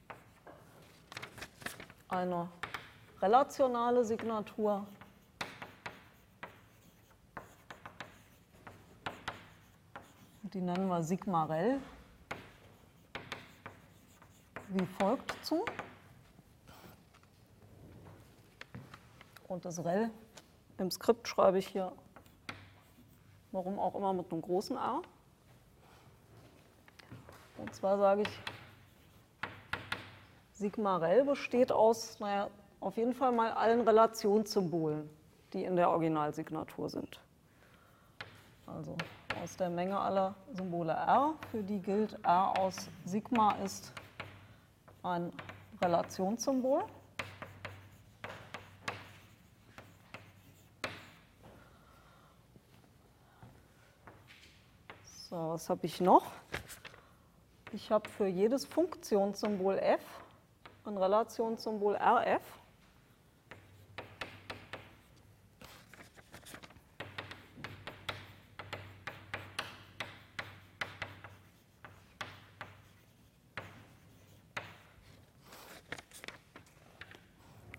eine relationale Signatur die nennen wir Sigma rel wie folgt zu. Und das rel im Skript schreibe ich hier, warum auch immer, mit einem großen R. Und zwar sage ich, Sigma rel besteht aus, naja, auf jeden Fall mal allen Relationssymbolen, die in der Originalsignatur sind. Also aus der Menge aller Symbole R, für die gilt R aus Sigma ist ein Relationssymbol. So, was habe ich noch? Ich habe für jedes Funktionssymbol f ein Relationssymbol Rf.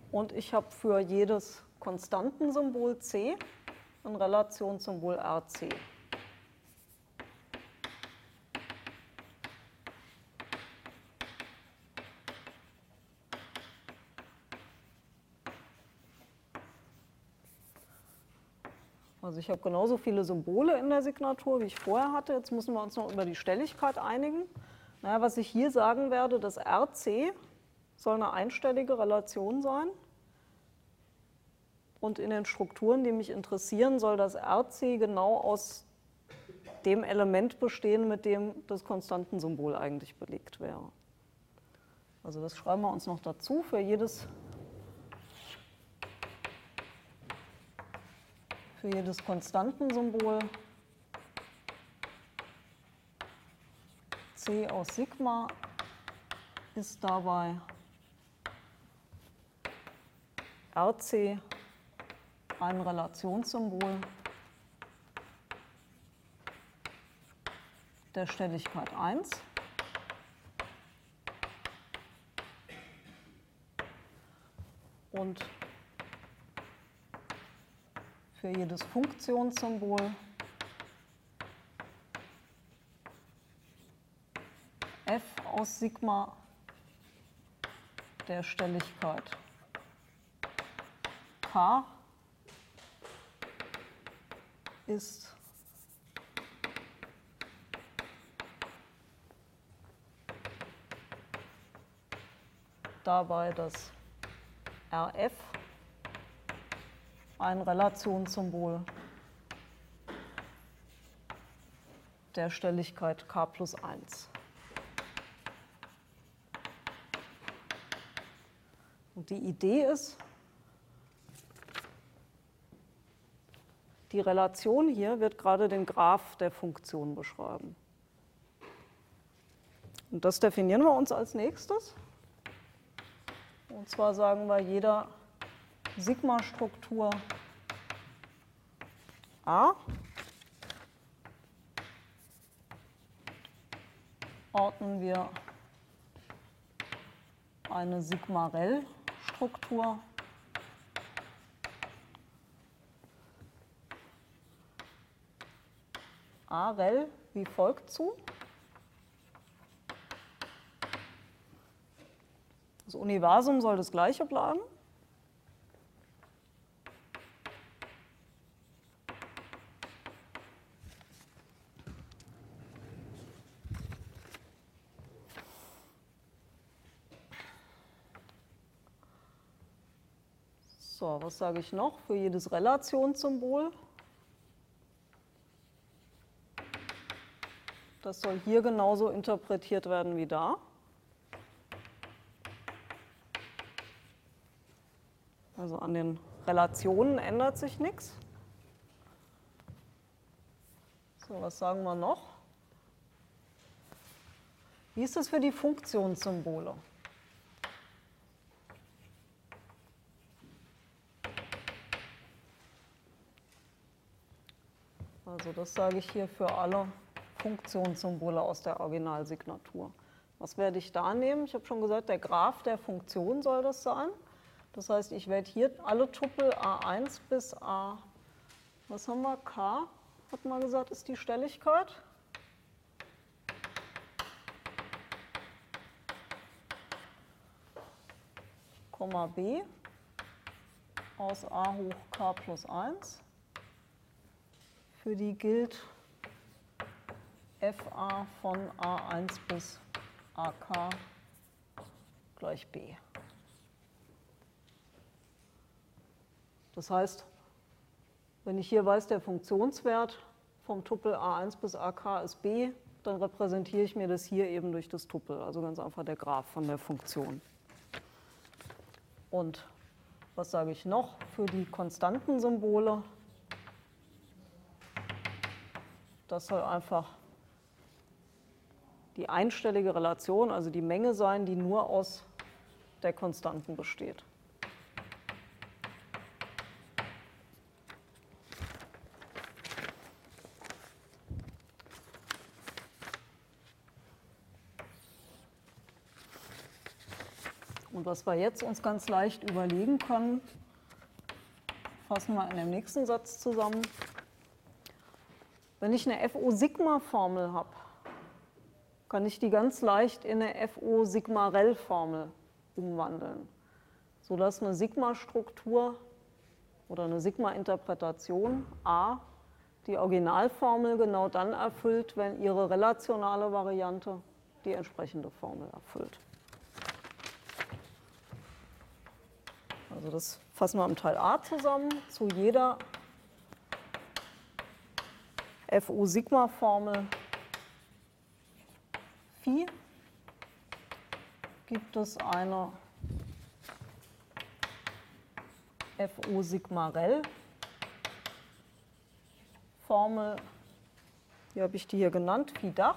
Und ich habe für jedes Konstantensymbol C ein Relationssymbol RC. Also ich habe genauso viele Symbole in der Signatur, wie ich vorher hatte. Jetzt müssen wir uns noch über die Stelligkeit einigen. Naja, was ich hier sagen werde, das RC soll eine einstellige Relation sein. Und in den Strukturen, die mich interessieren, soll das RC genau aus dem Element bestehen, mit dem das Konstantensymbol eigentlich belegt wäre. Also das schreiben wir uns noch dazu für jedes Konstantensymbol. C aus Sigma ist dabei RC ein Relationssymbol der Stelligkeit 1. Und für jedes Funktionssymbol f aus Sigma der Stelligkeit k ist dabei das Rf ein Relationssymbol der Stelligkeit k plus 1. Und die Idee ist, die Relation hier wird gerade den Graph der Funktion beschreiben. Und das definieren wir uns als nächstes. Und zwar sagen wir, jeder Sigma-Struktur A ordnen wir eine Sigma-Rel-Struktur A-Rel wie folgt zu. Das Universum soll das gleiche bleiben. So, was sage ich noch für jedes Relationssymbol? Das soll hier genauso interpretiert werden wie da. Also an den Relationen ändert sich nichts. So, was sagen wir noch? Wie ist das für die Funktionssymbole? Also das sage ich hier für alle Funktionssymbole aus der Originalsignatur. Was werde ich da nehmen? Ich habe schon gesagt, der Graph der Funktion soll das sein. Das heißt, ich werde hier alle Tupel A1 bis A, was haben wir, K, hat man gesagt, ist die Stelligkeit. Komma B aus A hoch K plus 1. Für die gilt FA von A1 bis AK gleich B. Das heißt, wenn ich hier weiß, der Funktionswert vom Tupel A1 bis AK ist B, dann repräsentiere ich mir das hier eben durch das Tupel, also ganz einfach der Graph von der Funktion. Und was sage ich noch für die Konstantensymbole? Das soll einfach die einstellige Relation, also die Menge sein, die nur aus der Konstanten besteht. Und was wir jetzt uns ganz leicht überlegen können, fassen wir in dem nächsten Satz zusammen. Wenn ich eine FO-Sigma-Formel habe, kann ich die ganz leicht in eine FO-Sigma-Rel-Formel umwandeln, sodass eine Sigma-Struktur oder eine Sigma-Interpretation A die Originalformel genau dann erfüllt, wenn ihre relationale Variante die entsprechende Formel erfüllt. Also das fassen wir im Teil A zusammen. Zu jeder FO-Sigma-Formel Phi gibt es eine FO-Sigma-Rel-Formel, wie habe ich die hier genannt, Phi Dach,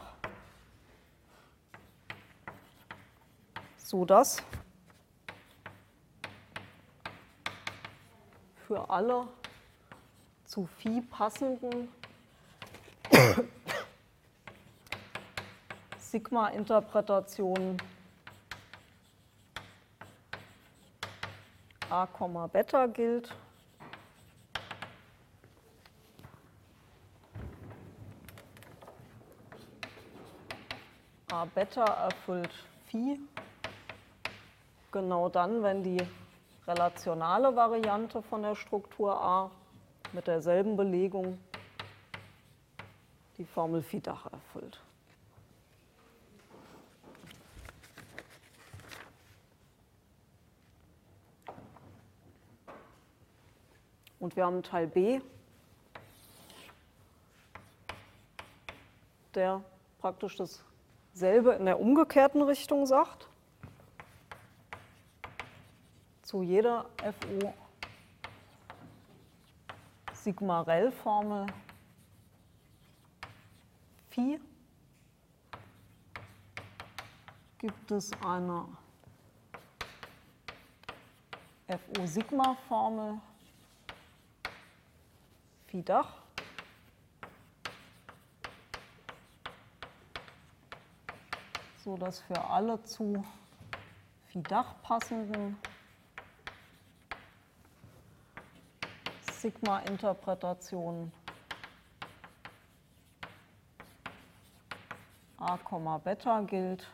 sodass für alle zu Phi passenden Sigma-Interpretationen A, Beta gilt. A Beta erfüllt Phi genau dann, wenn die relationale Variante von der Struktur A mit derselben Belegung die Formel Phi Dach erfüllt. Und wir haben einen Teil B, der praktisch dasselbe in der umgekehrten Richtung sagt. Zu jeder FO Sigma-Rel-Formel Phi gibt es eine FO-Sigma-Formel Phi Dach so dass für alle zu Phi Dach passenden Sigma-Interpretationen A, Beta gilt.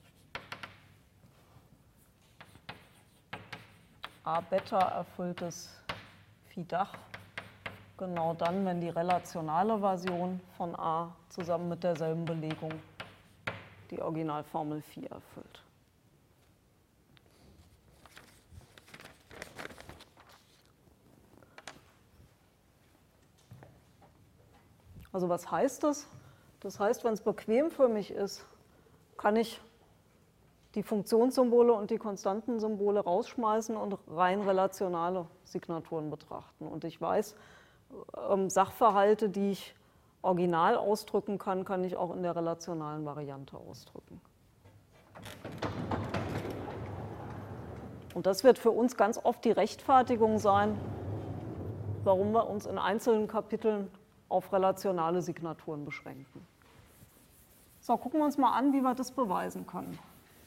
A Beta erfülltes Phi Dach genau dann, wenn die relationale Version von A zusammen mit derselben Belegung die Originalformel Phi erfüllt. Also was heißt das? Das heißt, wenn es bequem für mich ist, kann ich die Funktionssymbole und die Konstantensymbole rausschmeißen und rein relationale Signaturen betrachten. Und ich weiß, Sachverhalte, die ich original ausdrücken kann, kann ich auch in der relationalen Variante ausdrücken. Und das wird für uns ganz oft die Rechtfertigung sein, warum wir uns in einzelnen Kapiteln auf relationale Signaturen beschränken. So, gucken wir uns mal an, wie wir das beweisen können.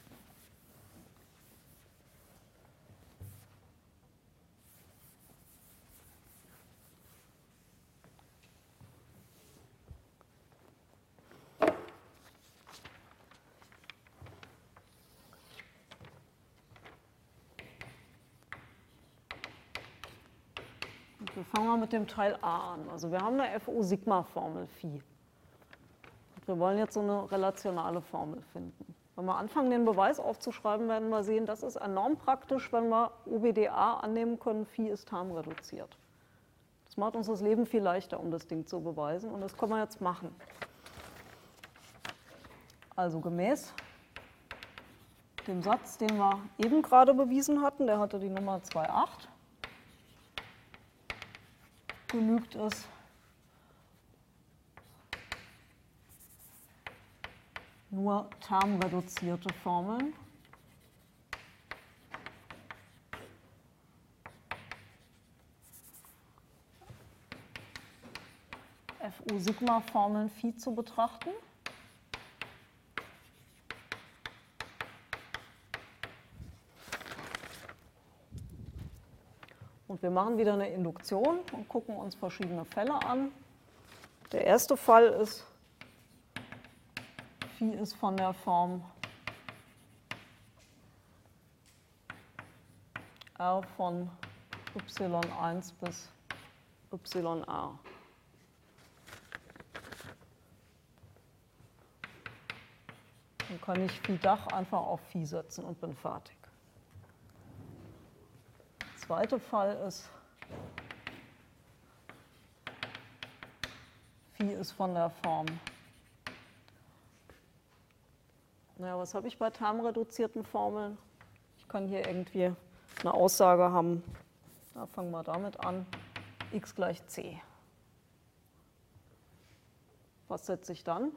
Wir fangen mal mit dem Teil A an. Also wir haben eine FO-Sigma-Formel Phi. Und wir wollen jetzt so eine relationale Formel finden. Wenn wir anfangen, den Beweis aufzuschreiben, werden wir sehen, das ist enorm praktisch, wenn wir OBDA annehmen können, Phi ist termreduziert. Das macht uns das Leben viel leichter, um das Ding zu beweisen. Und das können wir jetzt machen. Also gemäß dem Satz, den wir eben gerade bewiesen hatten, der hatte die Nummer 2,8. Genügt es, nur termreduzierte Formeln FO-Sigma-Formeln Phi zu betrachten. Und wir machen wieder eine Induktion und gucken uns verschiedene Fälle an. Der erste Fall ist, Phi ist von der Form R von y1 bis yr. Dann kann ich Phi Dach einfach auf Phi setzen und bin fertig. Der zweite Fall ist, Phi ist von der Form. Naja, was habe ich bei termreduzierten Formeln? Ich kann hier irgendwie eine Aussage haben, da fangen wir damit an, x gleich c. Was setze ich dann?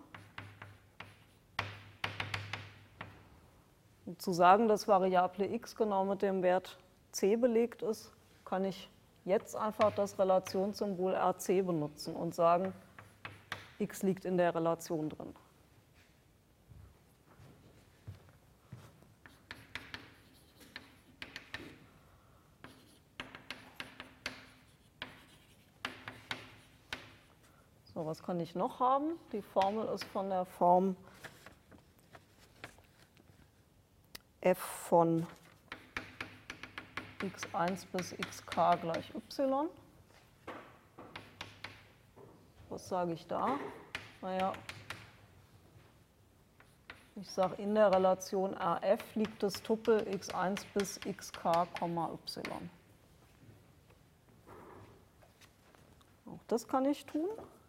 Um zu sagen, dass Variable x genau mit dem Wert c belegt ist, kann ich jetzt einfach das Relationssymbol rc benutzen und sagen, x liegt in der Relation drin. So, was kann ich noch haben? Die Formel ist von der Form f von x1 bis xk gleich y. Was sage ich da? Naja, ich sage, in der Relation Rf liegt das Tupel x1 bis xk, y. Auch das kann ich tun.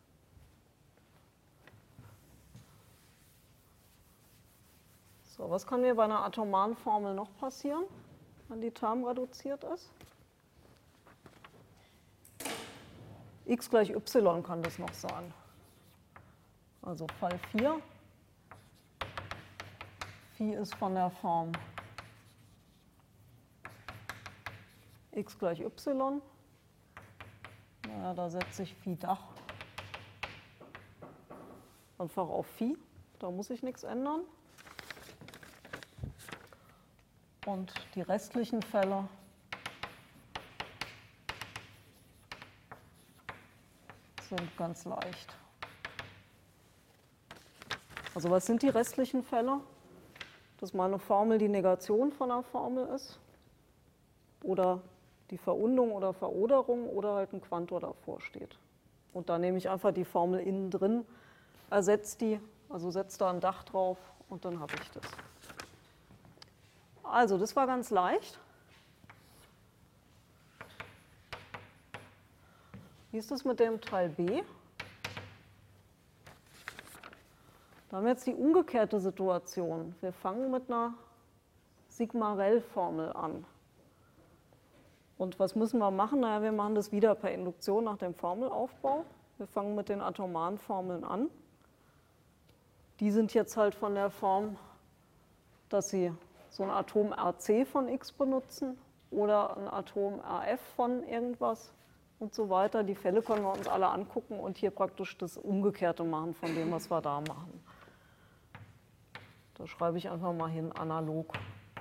So, was kann mir bei einer atomaren Formel noch passieren, wenn die termreduziert ist? X gleich y kann das noch sein. Also Fall 4. Phi ist von der Form x gleich y. Naja, da setze ich Phi Dach einfach auf Phi. Da muss ich nichts ändern. Und die restlichen Fälle sind ganz leicht. Also was sind die restlichen Fälle? Dass meine Formel die Negation von einer Formel ist oder die Verundung oder Veroderung oder halt ein Quantor davor steht. Und da nehme ich einfach die Formel innen drin, ersetze die, also setze da ein Dach drauf und dann habe ich das. Also, das war ganz leicht. Wie ist es mit dem Teil B? Da haben wir jetzt die umgekehrte Situation. Wir fangen mit einer Sigma-Rel-Formel an. Und was müssen wir machen? Naja, wir machen das wieder per Induktion nach dem Formelaufbau. Wir fangen mit den atomaren Formeln an. Die sind jetzt halt von der Form, dass sie so ein Atom Rc von x benutzen oder ein Atom Rf von irgendwas und so weiter. Die Fälle können wir uns alle angucken und hier praktisch das Umgekehrte machen von dem, was wir da machen. Da schreibe ich einfach mal hin, analog.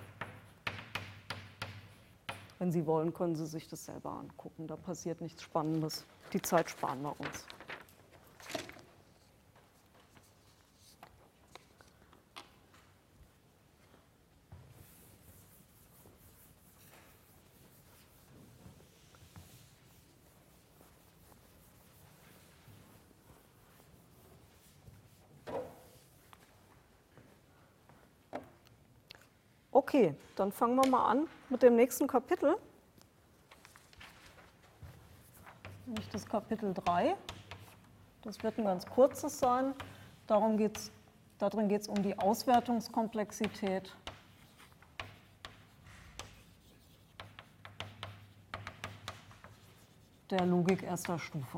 Wenn Sie wollen, können Sie sich das selber angucken. Da passiert nichts Spannendes. Die Zeit sparen wir uns. Okay, dann fangen wir mal an mit dem nächsten Kapitel. Nämlich das Kapitel 3. Das wird ein ganz kurzes sein. Darin geht es um die Auswertungskomplexität der Logik erster Stufe.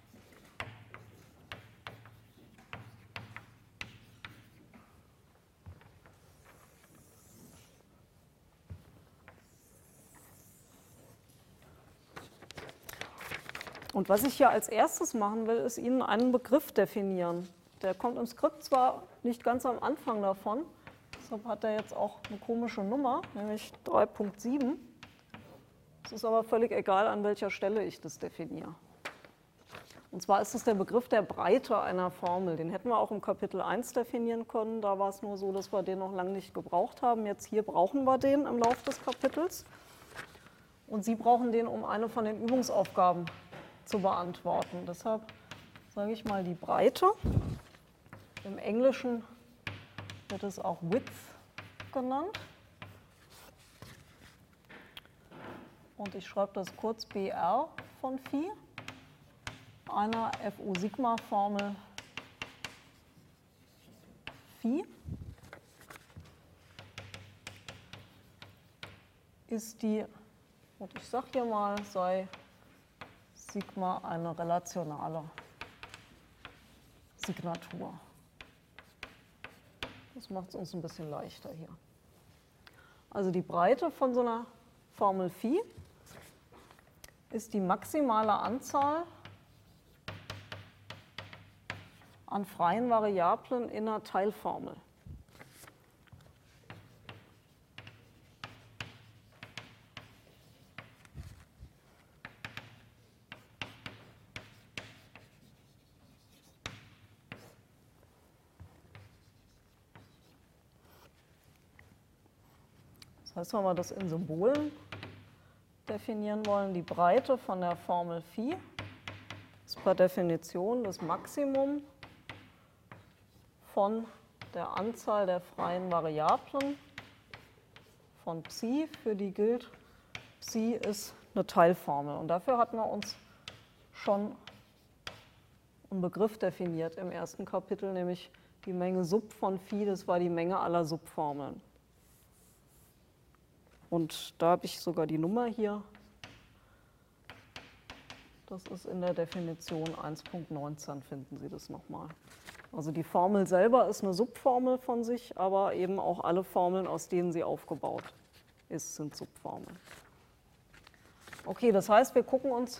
Und was ich hier als erstes machen will, ist Ihnen einen Begriff definieren. Der kommt im Skript zwar nicht ganz am Anfang davon, deshalb hat er jetzt auch eine komische Nummer, nämlich 3.7. Es ist aber völlig egal, an welcher Stelle ich das definiere. Und zwar ist es der Begriff der Breite einer Formel. Den hätten wir auch im Kapitel 1 definieren können. Da war es nur so, dass wir den noch lange nicht gebraucht haben. Jetzt hier brauchen wir den im Laufe des Kapitels. Und Sie brauchen den, um eine von den Übungsaufgaben zu beantworten. Deshalb sage ich mal die Breite. Im Englischen wird es auch Width genannt. Und ich schreibe das kurz BR von Phi, einer FU-Sigma-Formel Phi ist die, und ich sage hier mal, sei Sigma eine relationale Signatur. Das macht es uns ein bisschen leichter hier. Also die Breite von so einer Formel Phi ist die maximale Anzahl an freien Variablen in einer Teilformel. Das heißt, wenn wir das in Symbolen definieren wollen, die Breite von der Formel Phi ist per Definition das Maximum von der Anzahl der freien Variablen von Psi, für die gilt, Psi ist eine Teilformel. Und dafür hatten wir uns schon einen Begriff definiert im ersten Kapitel, nämlich die Menge Sub von Phi, das war die Menge aller Subformeln. Und da habe ich sogar die Nummer hier. Das ist in der Definition 1.19, finden Sie das nochmal. Also die Formel selber ist eine Subformel von sich, aber eben auch alle Formeln, aus denen sie aufgebaut ist, sind Subformeln. Okay, das heißt, wir gucken uns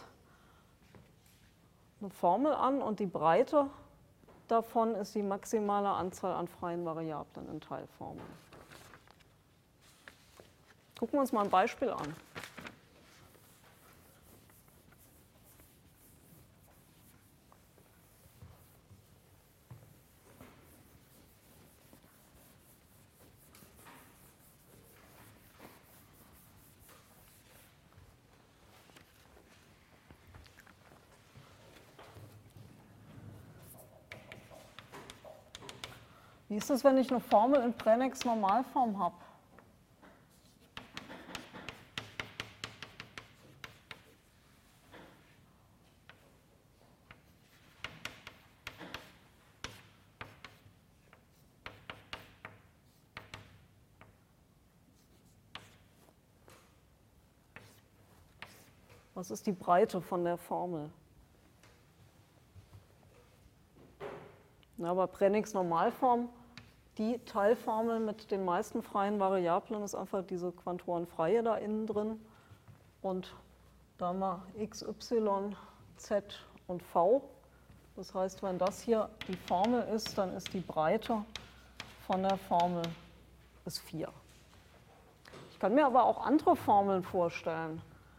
eine Formel an und die Breite davon ist die maximale Anzahl an freien Variablen in Teilformeln. Gucken wir uns mal ein Beispiel an. Wie ist es, wenn ich eine Formel in Prenex Normalform habe? Was ist die Breite von der Formel? Na, bei Prenex Normalform, die Teilformel mit den meisten freien Variablen ist einfach diese quantorenfreie da innen drin. Und da haben wir x, y, z und v. Das heißt, wenn das hier die Formel ist, dann ist die Breite von der Formel ist 4. Ich kann mir aber auch andere Formeln vorstellen.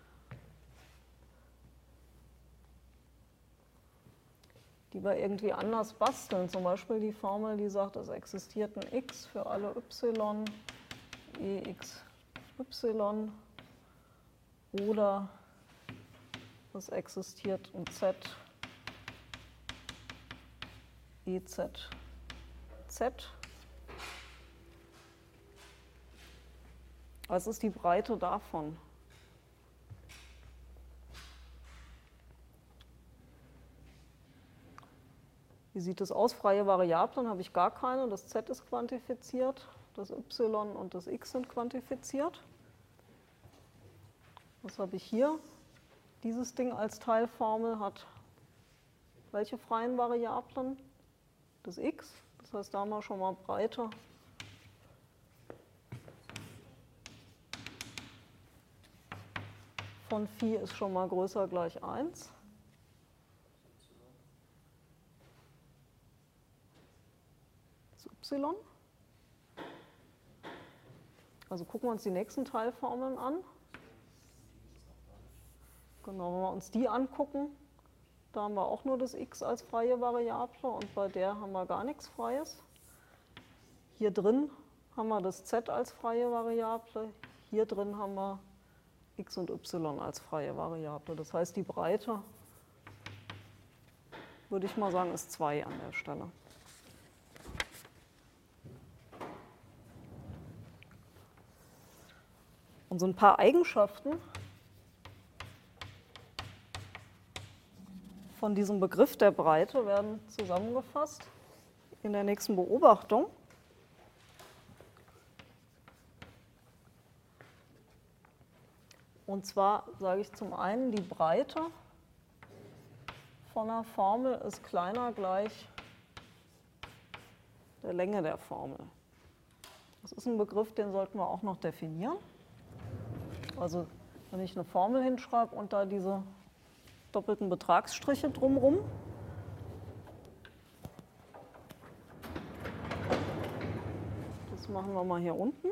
Die wir irgendwie anders basteln. Zum Beispiel die Formel, die sagt, es existiert ein x für alle y, exy, oder es existiert ein z, ez, z. Was ist die Breite davon? Wie sieht es aus? Freie Variablen habe ich gar keine. Das z ist quantifiziert, das y und das x sind quantifiziert. Was habe ich hier? Dieses Ding als Teilformel hat welche freien Variablen? Das x. Das heißt, da haben wir schon mal Breite von Phi ist schon mal größer gleich 1. Y. Also gucken wir uns die nächsten Teilformeln an. Wenn wir uns die angucken, da haben wir auch nur das x als freie Variable und bei der haben wir gar nichts Freies. Hier drin haben wir das z als freie Variable, hier drin haben wir x und y als freie Variable. Das heißt, die Breite, würde ich mal sagen, ist 2 an der Stelle. Und so ein paar Eigenschaften von diesem Begriff der Breite werden zusammengefasst in der nächsten Beobachtung. Und zwar sage ich zum einen, die Breite von einer Formel ist kleiner gleich der Länge der Formel. Das ist ein Begriff, den sollten wir auch noch definieren. Also wenn ich eine Formel hinschreibe und da diese doppelten Betragsstriche drumherum, das machen wir mal hier unten.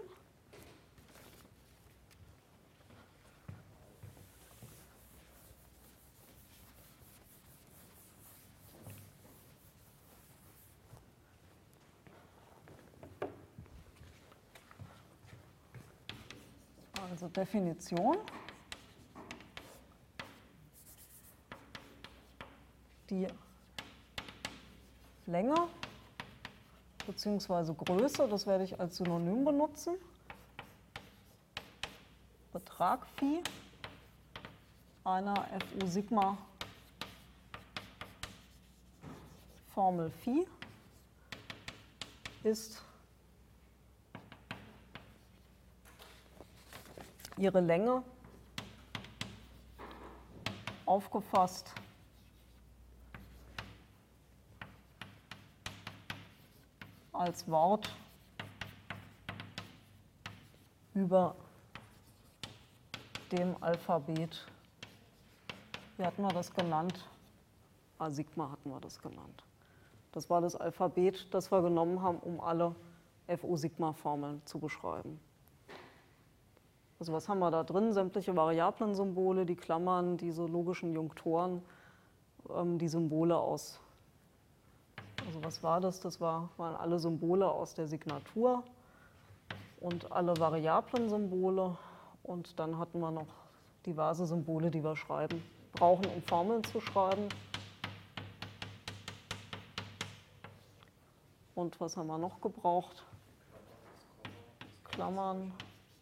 Also Definition. Die Länge bzw. Größe, das werde ich als Synonym benutzen. Betrag Phi einer FU Sigma Formel Phi ist ihre Länge aufgefasst als Wort über dem Alphabet. Wie hatten wir das genannt? A Sigma hatten wir das genannt. Das war das Alphabet, das wir genommen haben, um alle FU-Sigma-Formeln zu beschreiben. Also was haben wir da drin? Sämtliche Variablensymbole, die Klammern, diese logischen Junktoren, die Symbole aus. Also was war das? Das waren alle Symbole aus der Signatur und alle Variablensymbole. Und dann hatten wir noch diverse Symbole, die wir brauchen, um Formeln zu schreiben. Und was haben wir noch gebraucht? Klammern,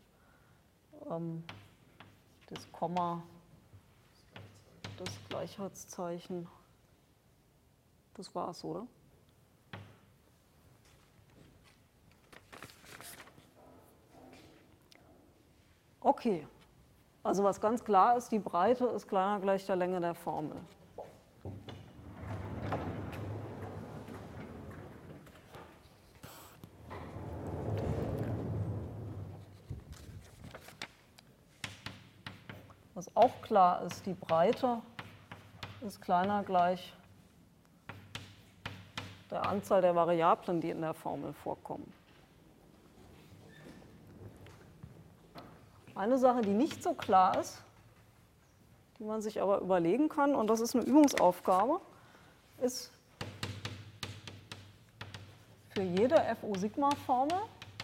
das Komma, das Gleichheitszeichen. Das war's, oder? Okay, also was ganz klar ist, die Breite ist kleiner gleich der Länge der Formel. Was auch klar ist, die Breite ist kleiner gleich der Anzahl der Variablen, die in der Formel vorkommen. Eine Sache, die nicht so klar ist, die man sich aber überlegen kann, und das ist eine Übungsaufgabe, ist für jede FU-Sigma-Formel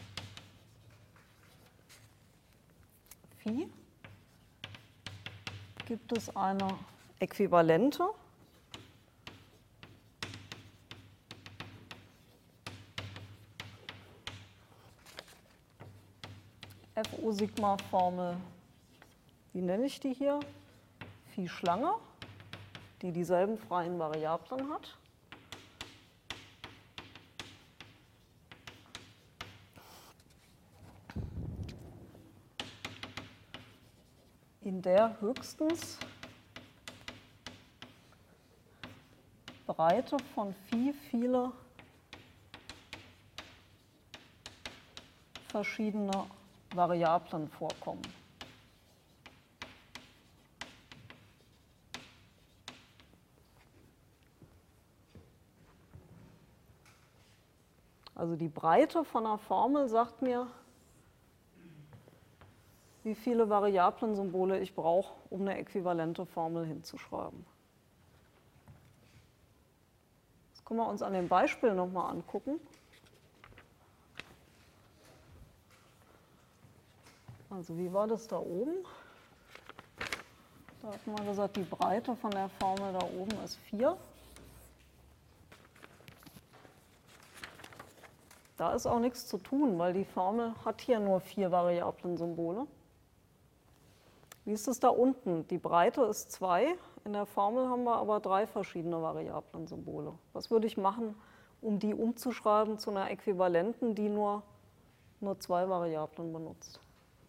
Phi gibt es eine Äquivalente FU-Sigma-Formel, wie nenne ich die hier? Phi Schlange, die dieselben freien Variablen hat. In der höchstens Breite von Phi viele verschiedene Variablen vorkommen. Also die Breite von einer Formel sagt mir, wie viele Variablensymbole ich brauche, um eine äquivalente Formel hinzuschreiben. Das können wir uns an dem Beispiel nochmal angucken. Also wie war das da oben? Da hatten wir gesagt, die Breite von der Formel da oben ist 4. Da ist auch nichts zu tun, weil die Formel hat hier nur 4 Variablensymbole. Wie ist es da unten? Die Breite ist 2. In der Formel haben wir aber 3 verschiedene Variablensymbole. Was würde ich machen, um die umzuschreiben zu einer Äquivalenten, die nur 2 Variablen benutzt?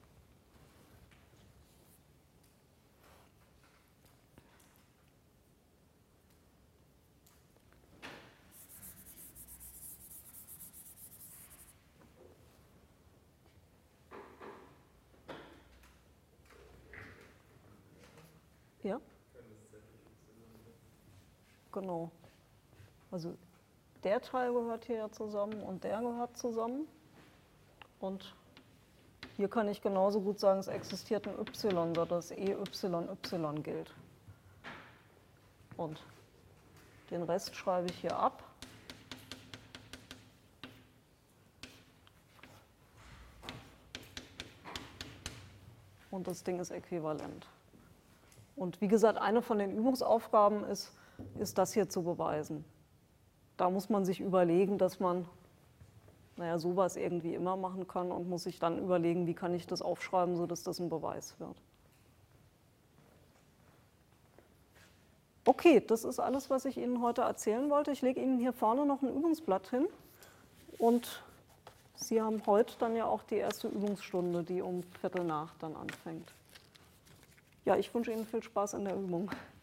Ja? Genau. Also der Teil gehört hier ja zusammen und der gehört zusammen. Und hier kann ich genauso gut sagen, es existiert ein y, sodass EYY gilt. Und den Rest schreibe ich hier ab. Und das Ding ist äquivalent. Und wie gesagt, eine von den Übungsaufgaben ist das hier zu beweisen. Da muss man sich überlegen, dass man sowas irgendwie immer machen kann und muss sich dann überlegen, wie kann ich das aufschreiben, sodass das ein Beweis wird. Okay, das ist alles, was ich Ihnen heute erzählen wollte. Ich lege Ihnen hier vorne noch ein Übungsblatt hin und Sie haben heute dann ja auch die erste Übungsstunde, die um 15:15 dann anfängt. Ja, ich wünsche Ihnen viel Spaß in der Übung.